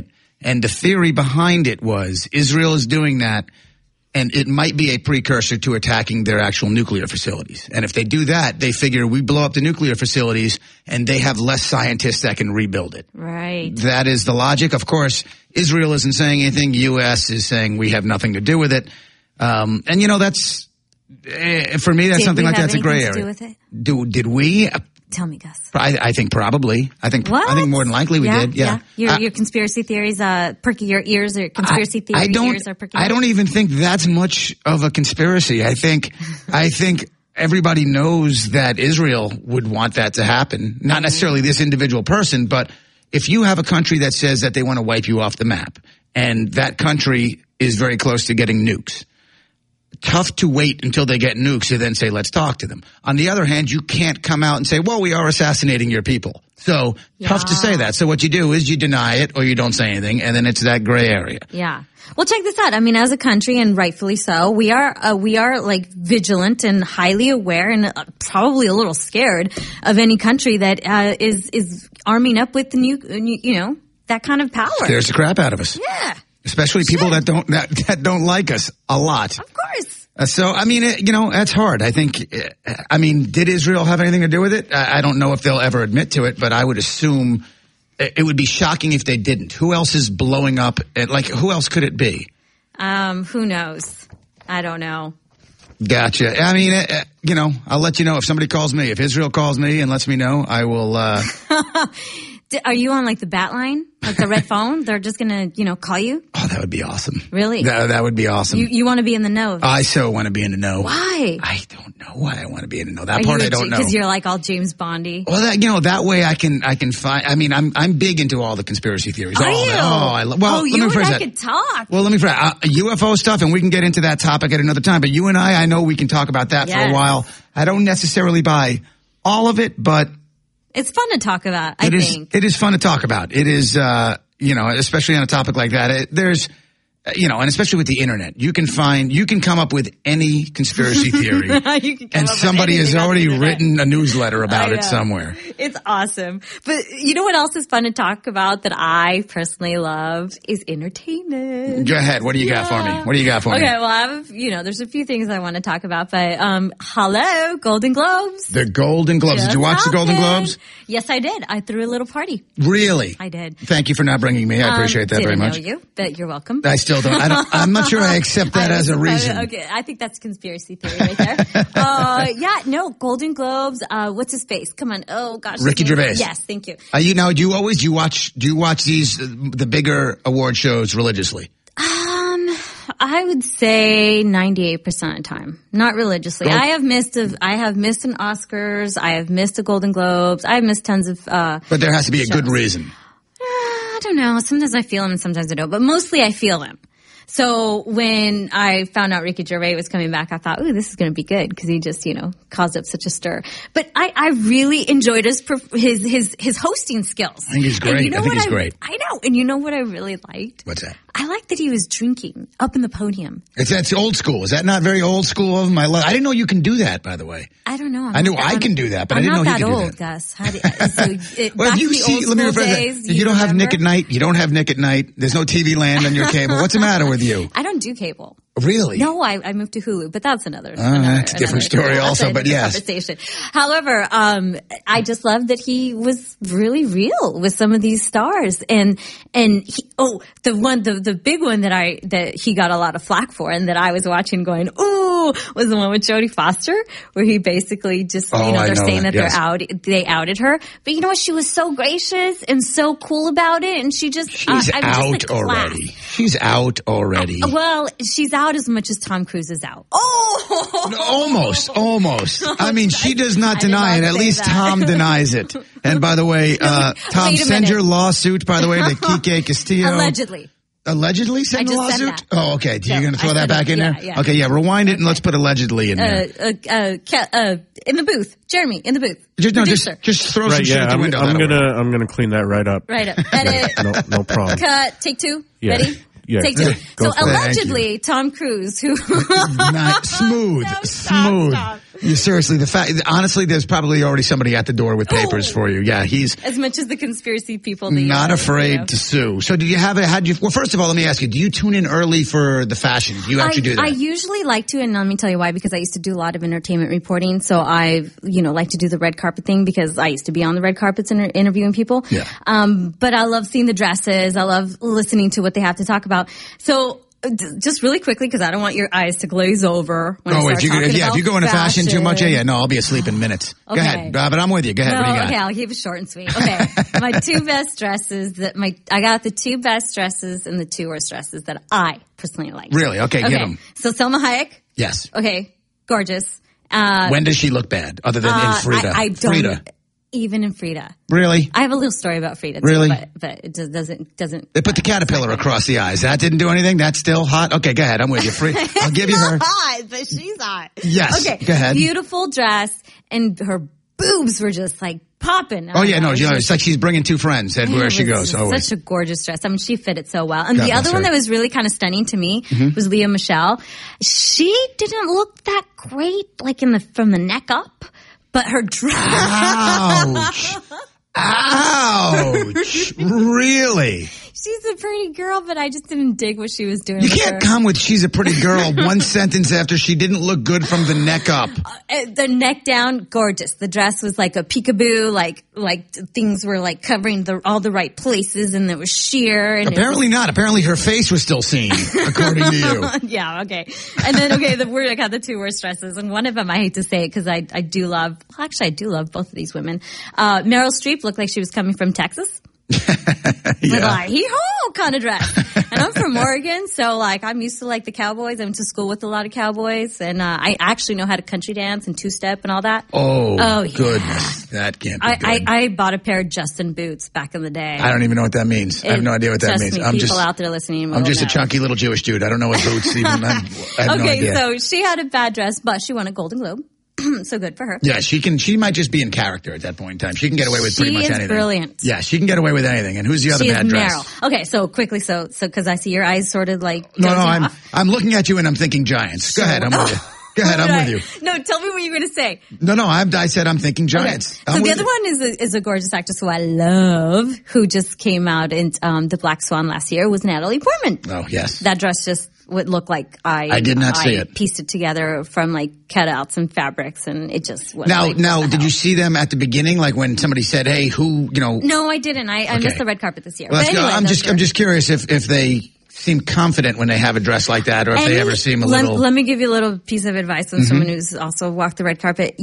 And the theory behind it was Israel is doing that, and it might be a precursor to attacking their actual nuclear facilities. And if they do that, they figure we blow up the nuclear facilities and they have less scientists that can rebuild it. Right. That is the logic. Of course, Israel isn't saying anything. U.S. is saying we have nothing to do with it. And that's, for me, that's something like that's a gray area. Did we have anything to do with it? Did we? Tell me, Gus. I think probably. I think more than likely we did. Yeah. Your conspiracy theories perking your ears, or conspiracy theory ears are perking. I don't even think that's much of a conspiracy. I think everybody knows that Israel would want that to happen. Not necessarily this individual person, but if you have a country that says that they want to wipe you off the map, and that country is very close to getting nukes, tough to wait until they get nukes and then say, let's talk to them. On the other hand, you can't come out and say, well, we are assassinating your people. So tough to say that. So what you do is you deny it or you don't say anything, and then it's that gray area. Yeah. Well, check this out. I mean, as a country, and rightfully so, we are like vigilant and highly aware and probably a little scared of any country that is arming up with the that kind of power. Scares the crap out of us. Yeah. Especially people that don't like us a lot. Of course. So, I mean, that's hard. I think, did Israel have anything to do with it? I don't know if they'll ever admit to it, but I would assume it would be shocking if they didn't. Who else is blowing up? Who else could it be? Who knows? I don't know. Gotcha. I mean, I'll let you know if somebody calls me. If Israel calls me and lets me know, I will, Are you on the bat line? Like the red phone? They're just gonna, call you? Oh, that would be awesome. Really? That would be awesome. You want to be in the know? I so want to be in the know. Why? I don't know why I want to be in the know. That part I don't know. Because you're all James Bondy. Well, that way I can find. I mean, I'm big into all the conspiracy theories. Are you? Let me rephrase that. Could talk. Well, let me rephrase UFO stuff, and we can get into that topic at another time. But you and I know we can talk about that for a while. I don't necessarily buy all of it, but it's fun to talk about. I think it is fun to talk about. It is, especially on a topic like that. There's, and especially with the internet, you can come up with any conspiracy theory, and somebody has already written a newsletter about it somewhere. It's awesome. But you know what else is fun to talk about that I personally love is entertainment. Go ahead. What do you got for me? Okay, well, I have, there's a few things I want to talk about, but, hello, Golden Globes. The Golden Globes. Did you watch the Golden Globes? Yes, I did. I threw a little party. Really? I did. Thank you for not bringing me. I appreciate that very much. Didn't know you, but you're welcome. I still don't. I'm not sure I accept that as a reason. Okay, I think that's conspiracy theory right there. Golden Globes. What's his face? Come on. Oh gosh. Ricky Gervais. Yes, thank you. Do you watch these the bigger award shows religiously? I would say 98% of the time. Not religiously. I have missed an Oscars. I have missed a Golden Globes. I have missed tons of. But there has to be a good reason. I don't know. Sometimes I feel them and sometimes I don't. But mostly I feel them. So when I found out Ricky Gervais was coming back, I thought, ooh, this is going to be good because he just, caused up such a stir. But I really enjoyed his hosting skills. I think he's great. He's great. I know. And you know what I really liked? What's that? I liked that he was drinking up in the podium. That's old school. Is that not very old school of him? I didn't know you can do that, by the way. I don't know. I knew I can do that, but I didn't know he could do that. I'm not that old, Gus. Well, let me rephrase that. You don't have Nick at Night. You don't have Nick at Night. There's no TV Land on your cable. What's the matter with you? I don't do cable. Really? No, I moved to Hulu, but that's another. That's a different story also, but yes. Conversation. However, I just love that he was really real with some of these stars. And the big one that he got a lot of flack for and that I was watching going, ooh, was the one with Jodie Foster, where he basically just, they're saying that they outed her. But you know what? She was so gracious and so cool about it. And she just, she's out already. She's out already. Well, she's out as much as Tom Cruise is out. Oh! No, almost. I mean, she does not deny it. At least Tom denies it. And by the way, Tom, send your lawsuit, by the way, to Kike Castillo. Allegedly send the lawsuit? Oh, okay. You're going to throw that back in there? Yeah. Okay, yeah, rewind it and let's put allegedly in there. In the booth. Jeremy, in the booth. Just throw some shit out the window. I'm gonna clean that right up. Right up. Edit. No problem. Cut. Take two. Yeah. Ready? Yeah. Take two. So allegedly, Tom Cruise, who smooth. Seriously, honestly, there's probably already somebody at the door with papers for you. Yeah, he's as much as the conspiracy people. That not afraid to sue. So do you have well, first of all, let me ask you, do you tune in early for the fashion? Do you actually do that? I usually like to, and let me tell you why, because I used to do a lot of entertainment reporting. So I, like to do the red carpet thing because I used to be on the red carpets interviewing people. Yeah. But I love seeing the dresses. I love listening to what they have to talk about. So just really quickly, because I don't want your eyes to glaze over when I start talking about if you go into fashion too much, no, I'll be asleep in minutes. Okay. Go ahead, but I'm with you. Go ahead. What do you got? Okay, I'll keep it short and sweet. Okay, my two best dresses I got the two best dresses and the two worst dresses that I personally like. Really? Okay, give them. So Selma Hayek. Yes. Okay, gorgeous. When does she look bad, other than in Frida? I don't. Frida. Even in Frida. Really? I have a little story about Frida too, really? but it doesn't. They put the caterpillar across the eyes. That didn't do anything? That's still hot? Okay, go ahead. I'm with you. I'll give you her. Hot, but she's hot. Yes. Okay. Go ahead. Beautiful dress, and her boobs were just like popping. Oh yeah, no, it's like she's bringing two friends everywhere she goes. Such a gorgeous dress. I mean, she fit it so well. And the other one that was really kind of stunning to me was Leah Michelle. She didn't look that great, like from the neck up. But her dress. Ouch. Ouch. Really? She's a pretty girl, but I just didn't dig what she was doing. You can't come with she's a pretty girl one sentence after she didn't look good from the neck up. The neck down, gorgeous. The dress was like a peekaboo, like things were like covering all the right places, and it was sheer. And apparently not. Apparently her face was still seen, according to you. Yeah, okay. And then, I got the two worst dresses, and one of them, I hate to say it because I do love both of these women. Meryl Streep looked like she was coming from Texas. Yeah. Like, hee-haw kind of dress. And I'm from Oregon, so I'm used to the cowboys. I went to school with a lot of cowboys, and I actually know how to country dance and two-step and all that. Oh yeah. Goodness. That can't be good. I bought a pair of Justin boots back in the day. I don't even know what that means. I have no idea what that means. I'm just out there listening. I'm just a chunky little Jewish dude. I don't know what boots even. I have no idea. So she had a bad dress, but she won a Golden Globe. So good for her. Yeah, she might just be in character at that point in time. She can get away with pretty much anything. She is brilliant. Yeah, she can get away with anything. And who's the other bad dress? Meryl. Okay, so quickly, so because I see your eyes sort of No, I'm looking at you and I'm thinking Giants. Go ahead, I'm with you. Go ahead, I'm with you. No, tell me what you're going to say. No, I said I'm thinking Giants. Okay. So the other one is a gorgeous actress who I love, who just came out in The Black Swan last year, was Natalie Portman. Oh, yes. That dress just would look like I did not see it. Pieced it together from cutouts and fabrics, and it just was Now, did you see them at the beginning, when somebody said, "Hey, who?" No, I didn't. I missed the red carpet this year. Well, but anyway, I'm just curious if they seem confident when they have a dress like that, or if they ever seem a little. Let me give you a little piece of advice on someone who's also walked the red carpet.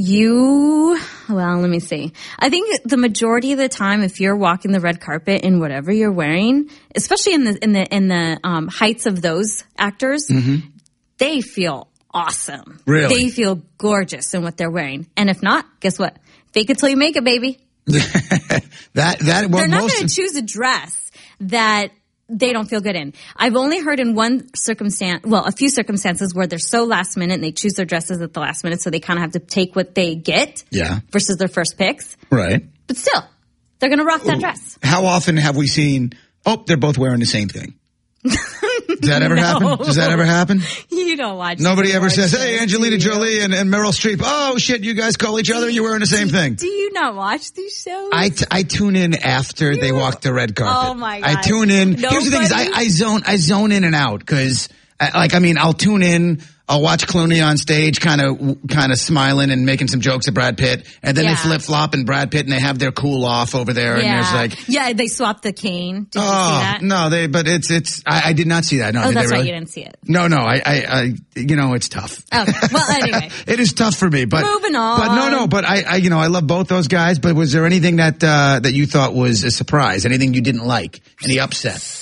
Let me see. I think the majority of the time, if you're walking the red carpet in whatever you're wearing, especially in the heights of those actors, they feel awesome. Really, they feel gorgeous in what they're wearing. And if not, guess what? Fake it till you make it, baby. They're not going to choose a dress that they don't feel good in. I've only heard in a few circumstances where they're so last minute and they choose their dresses at the last minute, so they kind of have to take what they get versus their first picks. Right. But still, they're going to rock that dress. How often have we seen, they're both wearing the same thing? Does that ever happen? Does that ever happen? You don't watch. Nobody ever says, "Hey, Angelina Jolie and Meryl Streep. Oh shit, you guys call each other. You're wearing the same thing." Do you not watch these shows? I tune in after they walk the red carpet. Oh my god! I tune in. Here's the thing: is I zone in and out because I'll tune in. I'll watch Clooney on stage, kind of smiling and making some jokes at Brad Pitt, and then they flip flop and Brad Pitt, and they have their cool off over there, and there's they swap the cane. Did you see that? No, I did not see that. No, that's right, you didn't see it. No, I it's tough. Okay, well, anyway, it is tough for me, but moving on. But I love both those guys. But was there anything that you thought was a surprise? Anything you didn't like? Any upset?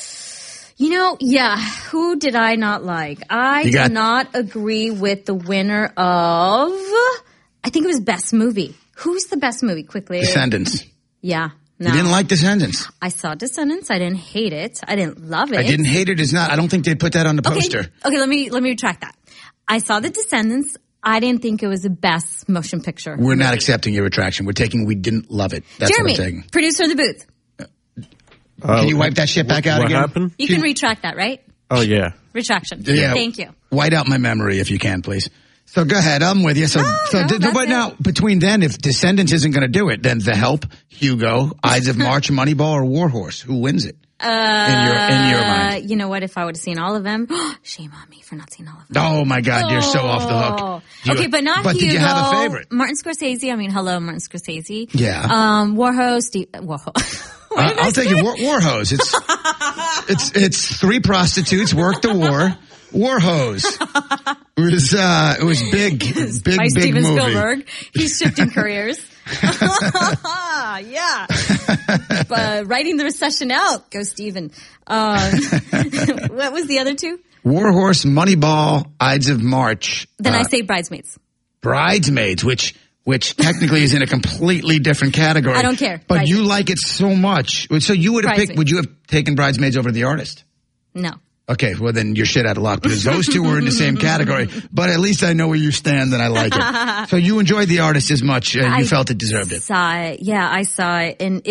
Who did I not like? I did not agree with the winner of, I think it was Best Movie. Who's the best movie? Quickly. Descendants. Yeah. No. You didn't like Descendants? I saw Descendants. I didn't hate it. I didn't love it. I didn't hate it. I don't think they'd put that on the poster. Okay, let me retract that. I saw The Descendants. I didn't think it was the best motion picture. We're not accepting your retraction. We're taking we didn't love it. That's Jeremy, what we're taking. Producer in the booth. Can you wipe that shit back out again? What happened? You can retract that, right? Oh, yeah. Retraction. Yeah. Thank you. White out my memory if you can, please. So go ahead. I'm with you. So, that's but it. now between then, if Descendants isn't going to do it, then The Help, Hugo, Ides of March, Moneyball, or Warhorse, who wins it? In your mind. You know what? If I would have seen all of them, shame on me for not seeing all of them. Oh my God, you're so off the hook. Okay, but not But Hugo. did you have a favorite? Martin Scorsese. I mean, hello, Martin Scorsese. Yeah. Warhorse. Warhorse. I'll take it. Warhose. It's three prostitutes work the war. Warhose. It was big By Steven movie. Spielberg. He's shifting careers. Yeah. Writing the recession out. Go, Steven. What was the other two? Warhorse, Moneyball, Ides of March. Then I say Bridesmaids. Bridesmaids, which technically is in a completely different category. I don't care. But you like it so much. So you would have picked, would you have taken Bridesmaids over The Artist? No. Okay, well then you're shit out of luck because those two were in the same category. But at least I know where you stand and I like it. So you enjoyed The Artist as much and you felt it deserved it. Saw it. Yeah, I saw it. And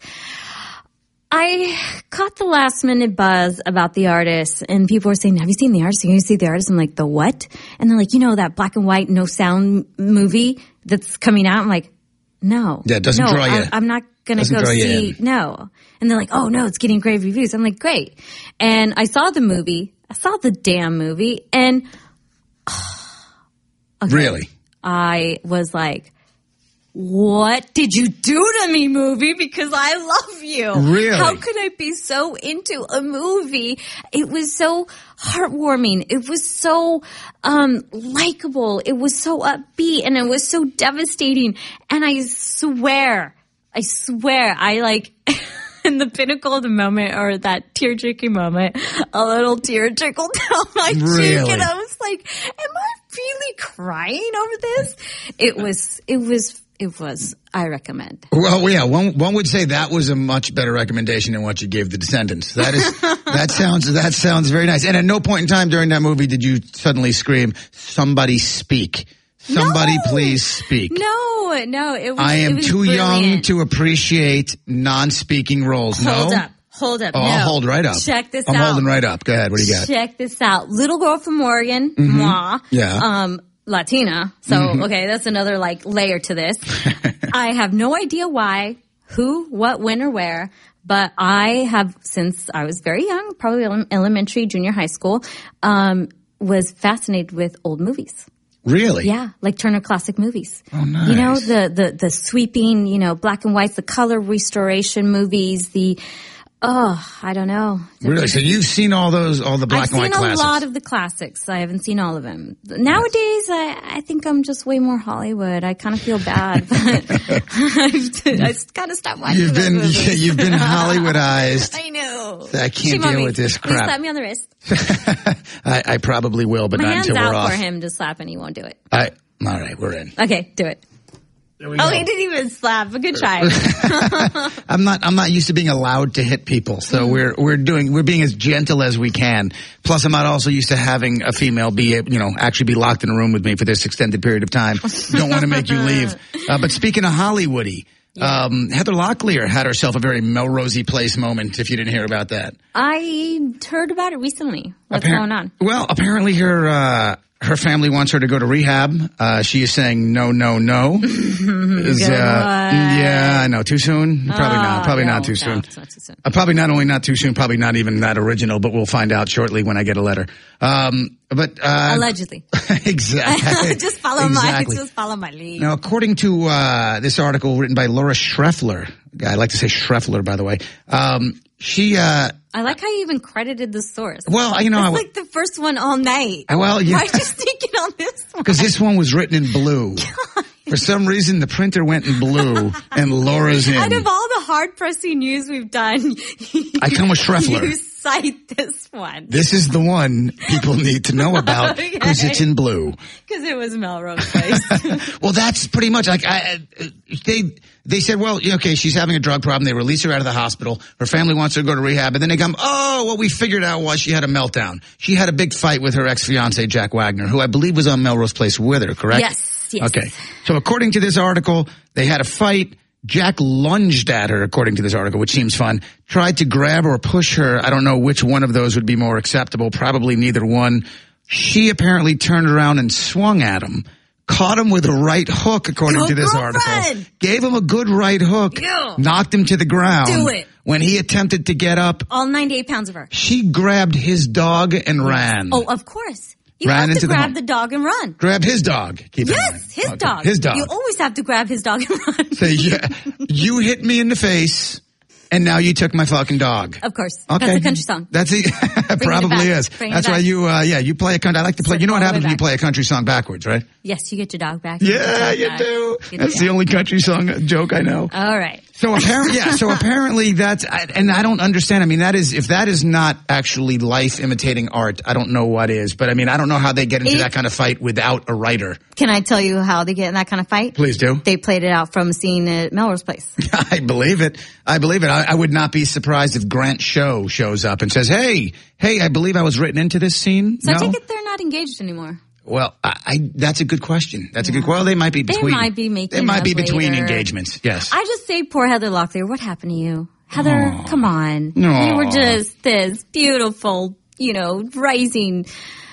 I caught the last minute buzz about The Artist and people were saying, have you seen The Artist? Are you going to see The Artist? I'm like, the what? And they're like, that black and white, no sound movie that's coming out? I'm like, no. Yeah, it doesn't draw you. I'm not going to go see, no. And they're like, oh no, it's getting great reviews. I'm like, great. And I saw the movie. I saw the damn movie and okay, Really? I was like, what did you do to me, movie? Because I love you. Really? How could I be so into a movie? It was so heartwarming. It was so likable. It was so upbeat and it was so devastating. And I swear, I like in the pinnacle of the moment or that tear-jerking moment, a little tear trickled down my cheek and I was like, am I really crying over this? It was, I recommend. Well, yeah, one would say that was a much better recommendation than what you gave The Descendants. That sounds very nice. And at no point in time during that movie did you suddenly scream, somebody speak. Somebody please speak. No, it was I am too brilliant. young to appreciate non-speaking roles. Hold up. Oh, no. I'll hold right up. Check this I'm out. holding right up. Go ahead. What do you got? Check this out. Little girl from Oregon, moi. Yeah. Latina. So, okay, that's another layer to this. I have no idea why, who, what, when, or where, but I have, since I was very young, probably elementary, junior high school, was fascinated with old movies. Really? Yeah, like Turner Classic Movies. Oh, nice. You know, the sweeping, black and white, the color restoration movies, I don't know. Really? So you've seen all the black and white classics? I've seen a lot of the classics. I haven't seen all of them. Nowadays, I think I'm just way more Hollywood. I kind of feel bad, but I've got to stop watching those movies. You've been Hollywoodized. I know. I can't deal with this crap. Please slap me on the wrist. I probably will, but My not hand's until we're out off. for him to slap and he won't do it. All right, we're in. Okay, do it. There we go. Oh, he didn't even slap. But good try. I'm not used to being allowed to hit people, so we're being as gentle as we can. Plus, I'm not also used to having a female actually be locked in a room with me for this extended period of time. Don't want to make you leave. But speaking of Hollywoody, Heather Locklear had herself a very Melrose Place moment. If you didn't hear about that, I heard about it recently. What's going on? Well, apparently her family wants her to go to rehab. She is saying no. Yeah, I know. Too soon? Probably not. Probably not too soon. It's not too soon. Probably not only not too soon, probably not even that original, but we'll find out shortly when I get a letter. Allegedly. Exactly. Just follow my lead. Now, according to this article written by Laura Schreffler, I like to say Schreffler, by the way, I like how you even credited the source. Well, it's like the first one all night. Well, yeah. Why'd you sneak it on this one? Because this one was written in blue. For some reason, the printer went in blue, and Laura's in. Out of all the hard-pressing news we've done, I come with Schreffler. You cite this one. This is the one people need to know about because it's in blue. Because it was Melrose Place. Well, that's pretty much like they said, well, okay, she's having a drug problem. They release her out of the hospital. Her family wants her to go to rehab. And then they come, we figured out why she had a meltdown. She had a big fight with her ex-fiancé, Jack Wagner, who I believe was on Melrose Place with her, correct? Yes. Okay. So according to this article, they had a fight. Jack lunged at her, according to this article, which seems fun, tried to grab or push her. I don't know which one of those would be more acceptable. Probably neither one. She apparently turned around and swung at him, caught him with a right hook, according to this article. Gave him a good right hook, knocked him to the ground. Do it. When he attempted to get up, all 98 pounds of her. She grabbed his dog and ran. Oh, of course. You have to grab the dog and run. Grab his dog. Yes, his dog. His dog. You always have to grab his dog and run. Say, yeah, you hit me in the face, and now you took my fucking dog. Of course. Okay. That's a country song. That's it. Probably is. That's why you play a country. I like to play. You know what happens when you play a country song backwards, right? Yes, you get your dog back. Yeah, you do. That's the only country song joke I know. All right. So apparently that's, and I don't understand. I mean, if that is not actually life imitating art, I don't know what is. But I mean, I don't know how they get into that kind of fight without a writer. Can I tell you how they get in that kind of fight? Please do. They played it out from a scene at Melrose Place. I believe it. I would not be surprised if Grant Show shows up and says, hey, I believe I was written into this scene. So I take it they're not engaged anymore. Well, that's a good question. Well, they might be between. They might be making. They might be between later. engagements. Yes. I just say, poor Heather Locklear. What happened to you, Heather? Come on. No. You were just this beautiful, rising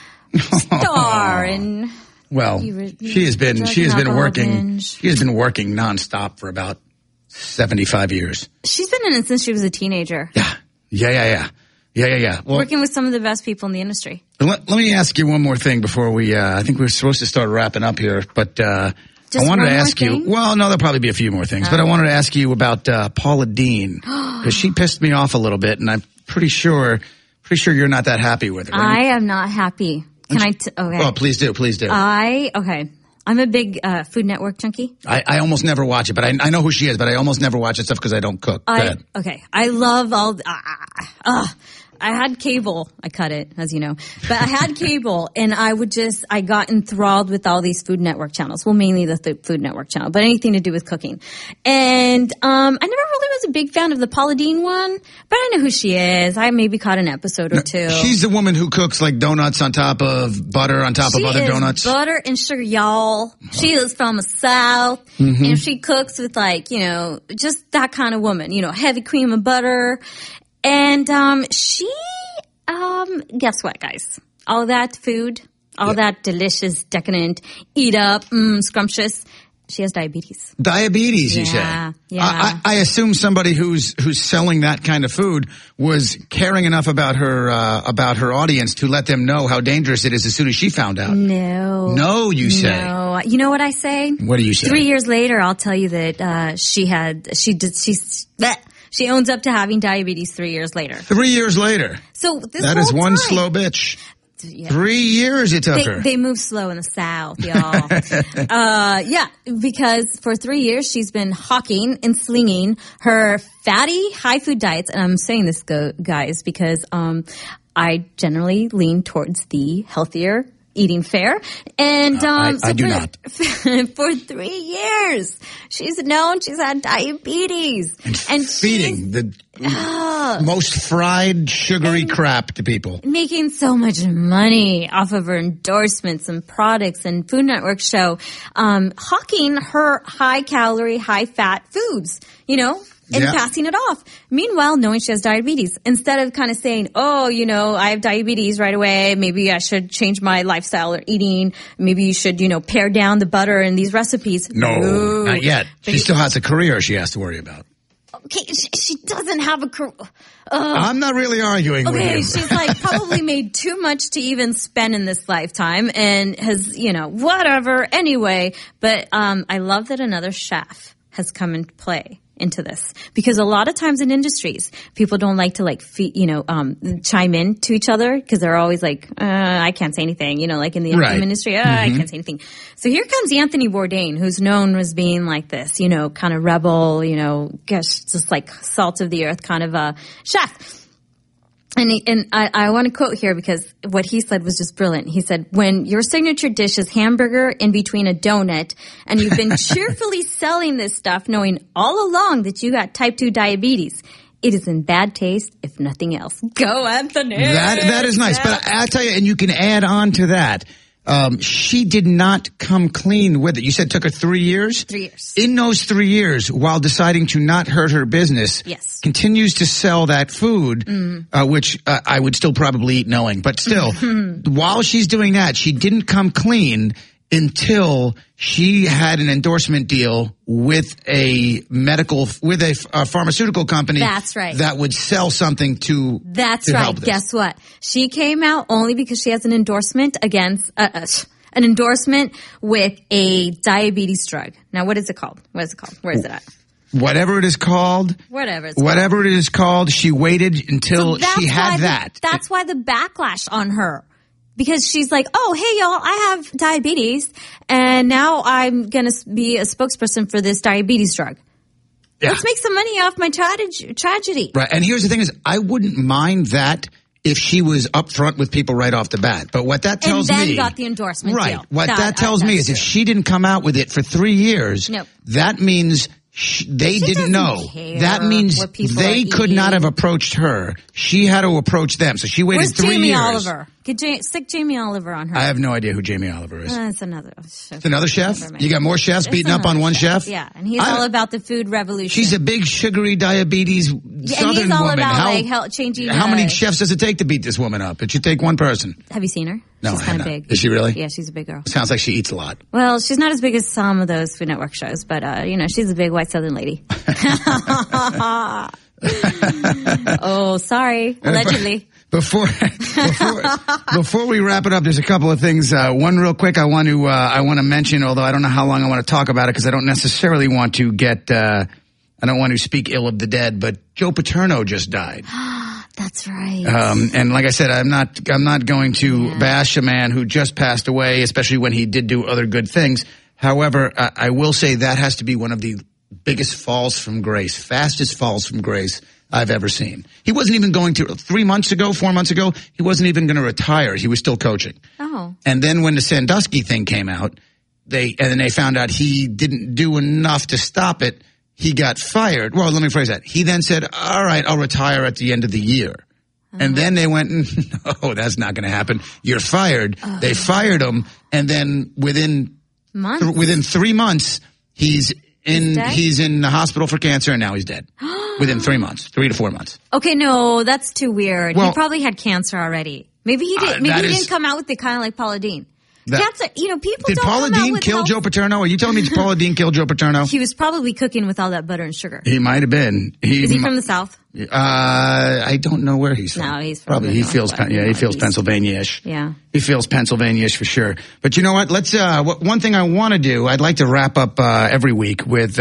star, and well, she has been working. She has been working nonstop for about 75 years. She's been in it since she was a teenager. Yeah. Well, working with some of the best people in the industry. Let me ask you one more thing before I think we're supposed to start wrapping up here, but I wanted to ask you, well, no, there'll probably be a few more things, but I wanted to ask you about Paula Deen, because she pissed me off a little bit, and I'm pretty sure you're not that happy with her. I am not happy. Okay. Well, please do. I'm a big Food Network junkie. I almost never watch it, but I know who she is, but I almost never watch it stuff because I don't cook. Okay. I love all. I had cable. I cut it, as you know. But I had cable, and I got enthralled with all these Food Network channels. Well, mainly the Food Network channel, but anything to do with cooking. And I never really was a big fan of the Paula Deen one, but I know who she is. I maybe caught an episode or two. She's the woman who cooks like donuts on top of butter on top of other donuts. Butter and sugar, y'all. She is from the South, and she cooks with just that kind of woman. Heavy cream and butter. And she, guess what, guys? All that food, that delicious, decadent, eat up, scrumptious. She has diabetes. Diabetes, you say? Yeah. I assume somebody who's selling that kind of food was caring enough about her audience to let them know how dangerous it is as soon as she found out. No, you say? No. You know what I say? What do you say? 3 years later, I'll tell you that she owns up to having diabetes 3 years later. 3 years later. So that is one slow bitch. Yeah. 3 years it took her. They move slow in the South, y'all. Because for 3 years she's been hawking and slinging her fatty high food diets. And I'm saying this, guys, because I generally lean towards the healthier eating fare. And I do not. For 3 years, she's had diabetes. And feeding the most fried, sugary crap to people. Making so much money off of her endorsements and products and Food Network show, hawking her high-calorie, high-fat foods, and passing it off. Meanwhile, knowing she has diabetes. Instead of kind of saying, I have diabetes right away. Maybe I should change my lifestyle or eating. Maybe you should, pare down the butter in these recipes. No, not yet. She still has a career she has to worry about. Okay, she doesn't have a career. I'm not really arguing with you. Okay, she's probably made too much to even spend in this lifetime and has, whatever. Anyway, but I love that another chef has come into play into this, because a lot of times in industries, people don't like to chime in to each other because they're always I can't say anything, like in the film industry, I can't say anything. So here comes Anthony Bourdain, who's known as being like this, kind of rebel, just like salt of the earth kind of a chef. And I want to quote here because what he said was just brilliant. He said, when your signature dish is hamburger in between a donut and you've been cheerfully selling this stuff knowing all along that you got type 2 diabetes, it is in bad taste, if nothing else. Go, Anthony! That is nice. But I tell you, and you can add on to that. She did not come clean with it. You said it took her 3 years? 3 years. In those 3 years, while deciding to not hurt her business, Yes. continues to sell that food, which I would still probably eat knowing. But still, while she's doing that, she didn't come clean until she had an endorsement deal with a pharmaceutical company. That's right. That would sell something to That's to right. help this. Guess what? She came out only because she has an endorsement against an endorsement with a diabetes drug. Now, what is it called? Where is it at? Whatever it is called. Whatever it is called, she waited until she had that. That's why the backlash on her. Because she's like, oh, hey, y'all, I have diabetes, and now I'm going to be a spokesperson for this diabetes drug. Yeah. Let's make some money off my tragedy. Right. And here's the thing is, I wouldn't mind that if she was upfront with people right off the bat. But what that tells me... And then got the endorsement right, deal. What that tells me is if she didn't come out with it for 3 years, Nope. that means... They didn't know. That means they could not have approached her. She had to approach them. So she waited Where's 3 Jamie years. Oliver? Stick Jamie Oliver on her. I have no idea who Jamie Oliver is. It's another chef. It's another chef? You got more chefs beating up on one chef? Yeah, and he's all about the food revolution. She's a big sugary diabetes Southern and he's all woman. about changing. How many chefs does it take to beat this woman up? It should take one person. Have you seen her? No, she's kind of big. Is she really? Yeah, she's a big girl. Sounds like she eats a lot. Well, she's not as big as some of those Food Network shows, but she's a big white Southern lady. Oh, sorry. Allegedly. Before we wrap it up, there's a couple of things. One real quick I want to mention, although I don't know how long I want to talk about it because I don't necessarily want to I don't want to speak ill of the dead, but Joe Paterno just died. That's right. And like I said, I'm not going to bash a man who just passed away, especially when he did do other good things. However, I will say that has to be one of the biggest falls from grace, fastest falls from grace I've ever seen. He wasn't even going to 4 months ago, he wasn't even going to retire. He was still coaching. Oh. And then when the Sandusky thing came out, they found out he didn't do enough to stop it. He got fired. Well, let me phrase that. He then said, all right, I'll retire at the end of the year. And then they went, no, that's not going to happen. You're fired. They fired him. And then within 3 months, he's in the hospital for cancer, and now he's dead. Within 3 months, 3 to 4 months. Okay, no, that's too weird. Well, he probably had cancer already. Maybe he did. Maybe he didn't come out with it kind of like Paula Deen. Cancer, people did don't Paula come out Deen with kill health. Joe Paterno? Are you telling me Paula Deen killed Joe Paterno? He was probably cooking with all that butter and sugar. He might have been. Is he from the South? I don't know where he's from. No, he's from probably. He feels Pennsylvania-ish. Yeah, he feels Pennsylvania-ish for sure. But you know what? Let's. One thing I want to do. I'd like to wrap up every week with.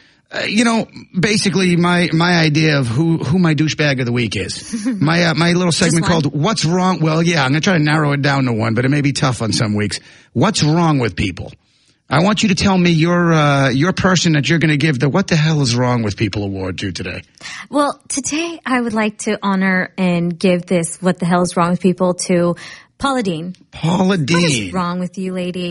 Basically my idea of who my douchebag of the week is. My little segment called What's Wrong? Well, yeah, I'm going to try to narrow it down to one, but it may be tough on some weeks. What's wrong with people? I want you to tell me your person that you're going to give the What the Hell is Wrong with People award to today. Well, today I would like to honor and give this What the Hell is Wrong with People to Paula Deen. Paula Deen. What is wrong with you, lady?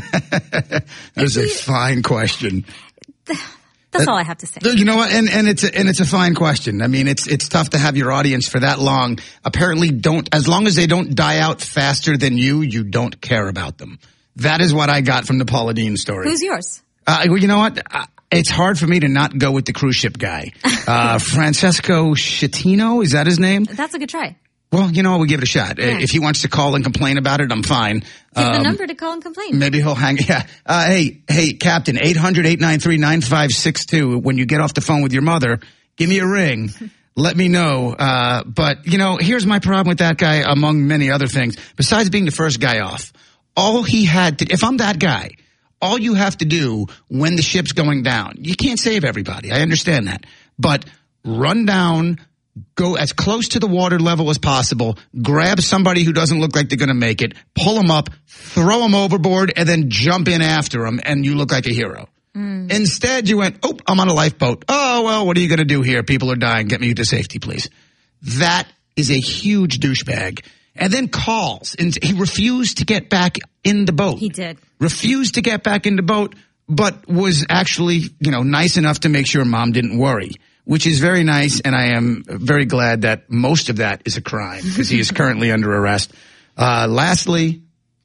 That's a fine question. That's all I have to say. You know what? And it's a fine question. I mean, it's tough to have your audience for that long. Apparently as long as they don't die out faster than you don't care about them. That is what I got from the Paula Deen story. Who's yours? Well, you know what? It's hard for me to not go with the cruise ship guy. Francesco Schettino, is that his name? That's a good try. Well, you know, we'll give it a shot. Yeah. If he wants to call and complain about it, I'm fine. Give the number to call and complain. Maybe he'll hang. Yeah. Hey, Captain, 800-893-9562. When you get off the phone with your mother, give me a ring. Let me know. But, here's my problem with that guy, among many other things. Besides being the first guy off, all he had to, if I'm that guy, all you have to do when the ship's going down, you can't save everybody. I understand that. But run down, go as close to the water level as possible, grab somebody who doesn't look like they're going to make it, pull them up, throw them overboard, and then jump in after them, and you look like a hero. Instead, you went, I'm on a lifeboat. Oh, well, what are you going to do here? People are dying. Get me to safety, please. That is a huge douchebag. And then calls, and he refused to get back in the boat. He did. Refused to get back in the boat, but was actually, nice enough to make sure mom didn't worry. Which is very nice, and I am very glad that most of that is a crime because he is currently under arrest. Lastly,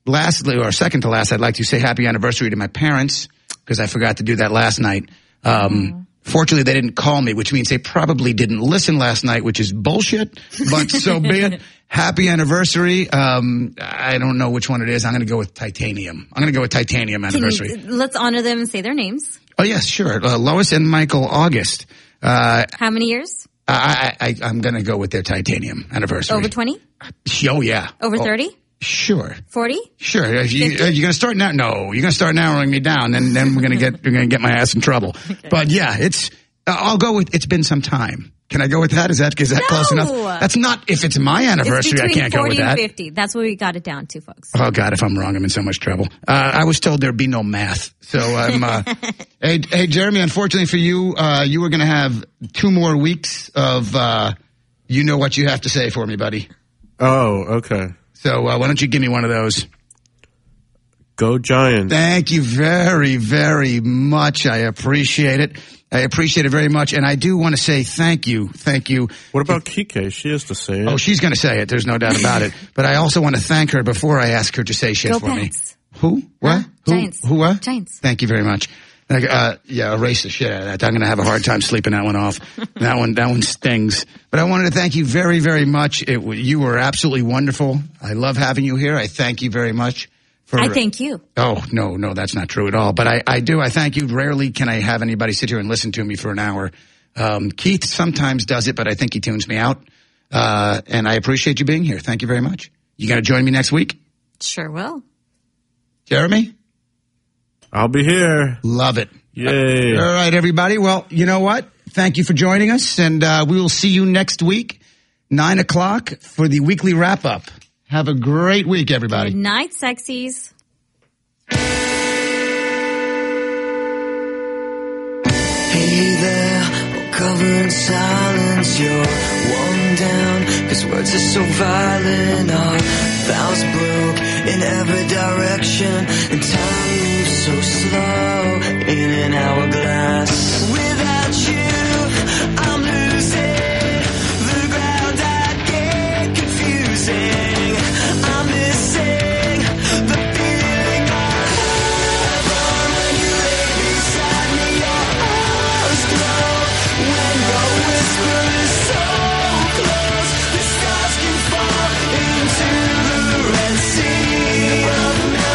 lastly, or second to last, I'd like to say happy anniversary to my parents because I forgot to do that last night. Fortunately, they didn't call me, which means they probably didn't listen last night, which is bullshit, but so be it. Happy anniversary. I don't know which one it is. I'm going to go with Titanium. I'm going to go with Titanium anniversary. Let's honor them and say their names. Oh, yes, sure. Lois and Michael August. How many years? I'm going to go with their Titanium anniversary. Over 20? Oh, yeah. Over 30? Sure. 40? Sure. Are you going to start now? No, you're going to start narrowing me down, and then you're going to get my ass in trouble. Okay. But yeah, I'll go with, it's been some time. Can I go with that? Is that close enough? That's not, if it's my anniversary, I can't go with that. 40 and 50. That's what we got it down to, folks. Oh God, if I'm wrong, I'm in so much trouble. I was told there'd be no math. So I'm, hey, Jeremy, unfortunately for you, you were going to have 2 more weeks of, you know what you have to say for me, buddy. Oh, okay. So why don't you give me one of those? Go Giants. Thank you very, very much. I appreciate it. I appreciate it very much. And I do want to say thank you. Thank you. What about Kike? She has to say it. Oh, she's going to say it. There's no doubt about it. But I also want to thank her before I ask her to say shit Go for Pats. me. Who? What? Giants. Who? What? Giants. Thank you very much. Yeah, erase the shit out of that. I'm going to have a hard time sleeping that one off. That one stings. But I wanted to thank you very, very much. You were absolutely wonderful. I love having you here. I thank you very much. I thank you. Oh, no, that's not true at all. But I do. I thank you. Rarely can I have anybody sit here and listen to me for an hour. Keith sometimes does it, but I think he tunes me out. And I appreciate you being here. Thank you very much. You going to join me next week? Sure will. Jeremy? I'll be here. Love it. Yay. All right, everybody. Well, you know what? Thank you for joining us. And we will see you next week, 9 o'clock, for the weekly wrap-up. Have a great week, everybody. Good night, sexies. Hey there, we'll cover in silence. You're worn down, cause words are so violent. Our vows broke in every direction, and time moves so slow in an hourglass. Without you, I'm losing the ground. I get confusing. I'm missing the feeling of heaven when you lay beside me. Your eyes glow when your whisper is so close. The stars can fall into the Red Sea of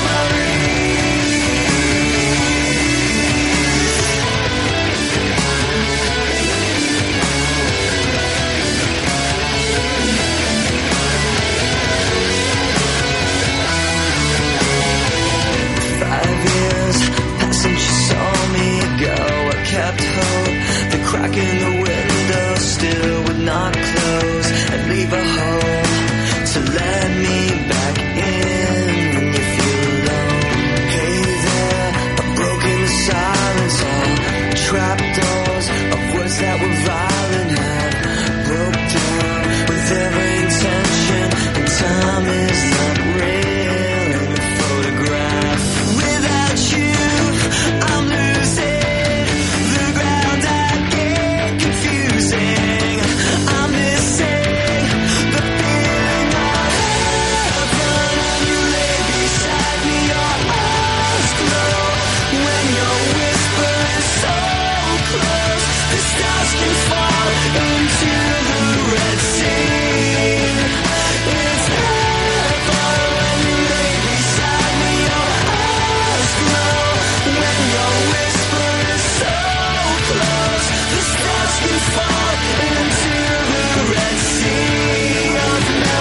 since you saw me go, I kept hope. The crack in the window still would not close, and leave a hole to let me back in when you feel alone. Hey there, I've broken the silence. All trapdoors of words that were violent have broke down with every intention, and time is not real in the photograph. Without you, I'm losing the ground. I get confusing. I'm missing the feeling of heaven when you lay beside me. Your eyes glow when your whisper is so close. The stars can fall into the Red Sea. It's heaven when you lay beside me. Your eyes glow when your whisper is so close. The stars can fall into the Red Sea of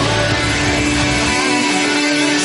memories.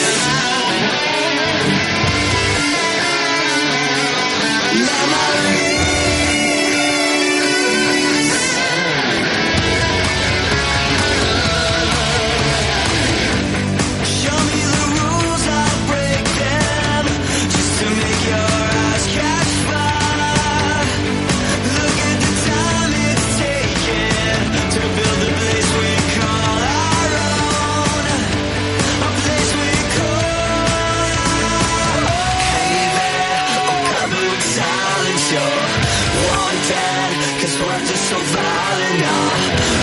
Show me the rules, I'll break them, just to make your eyes catch fire. Look at the time it's taken to build a place we call our own, a place we call. Hey there, oh cover with silence. You're worn down, cause words are so violent. Our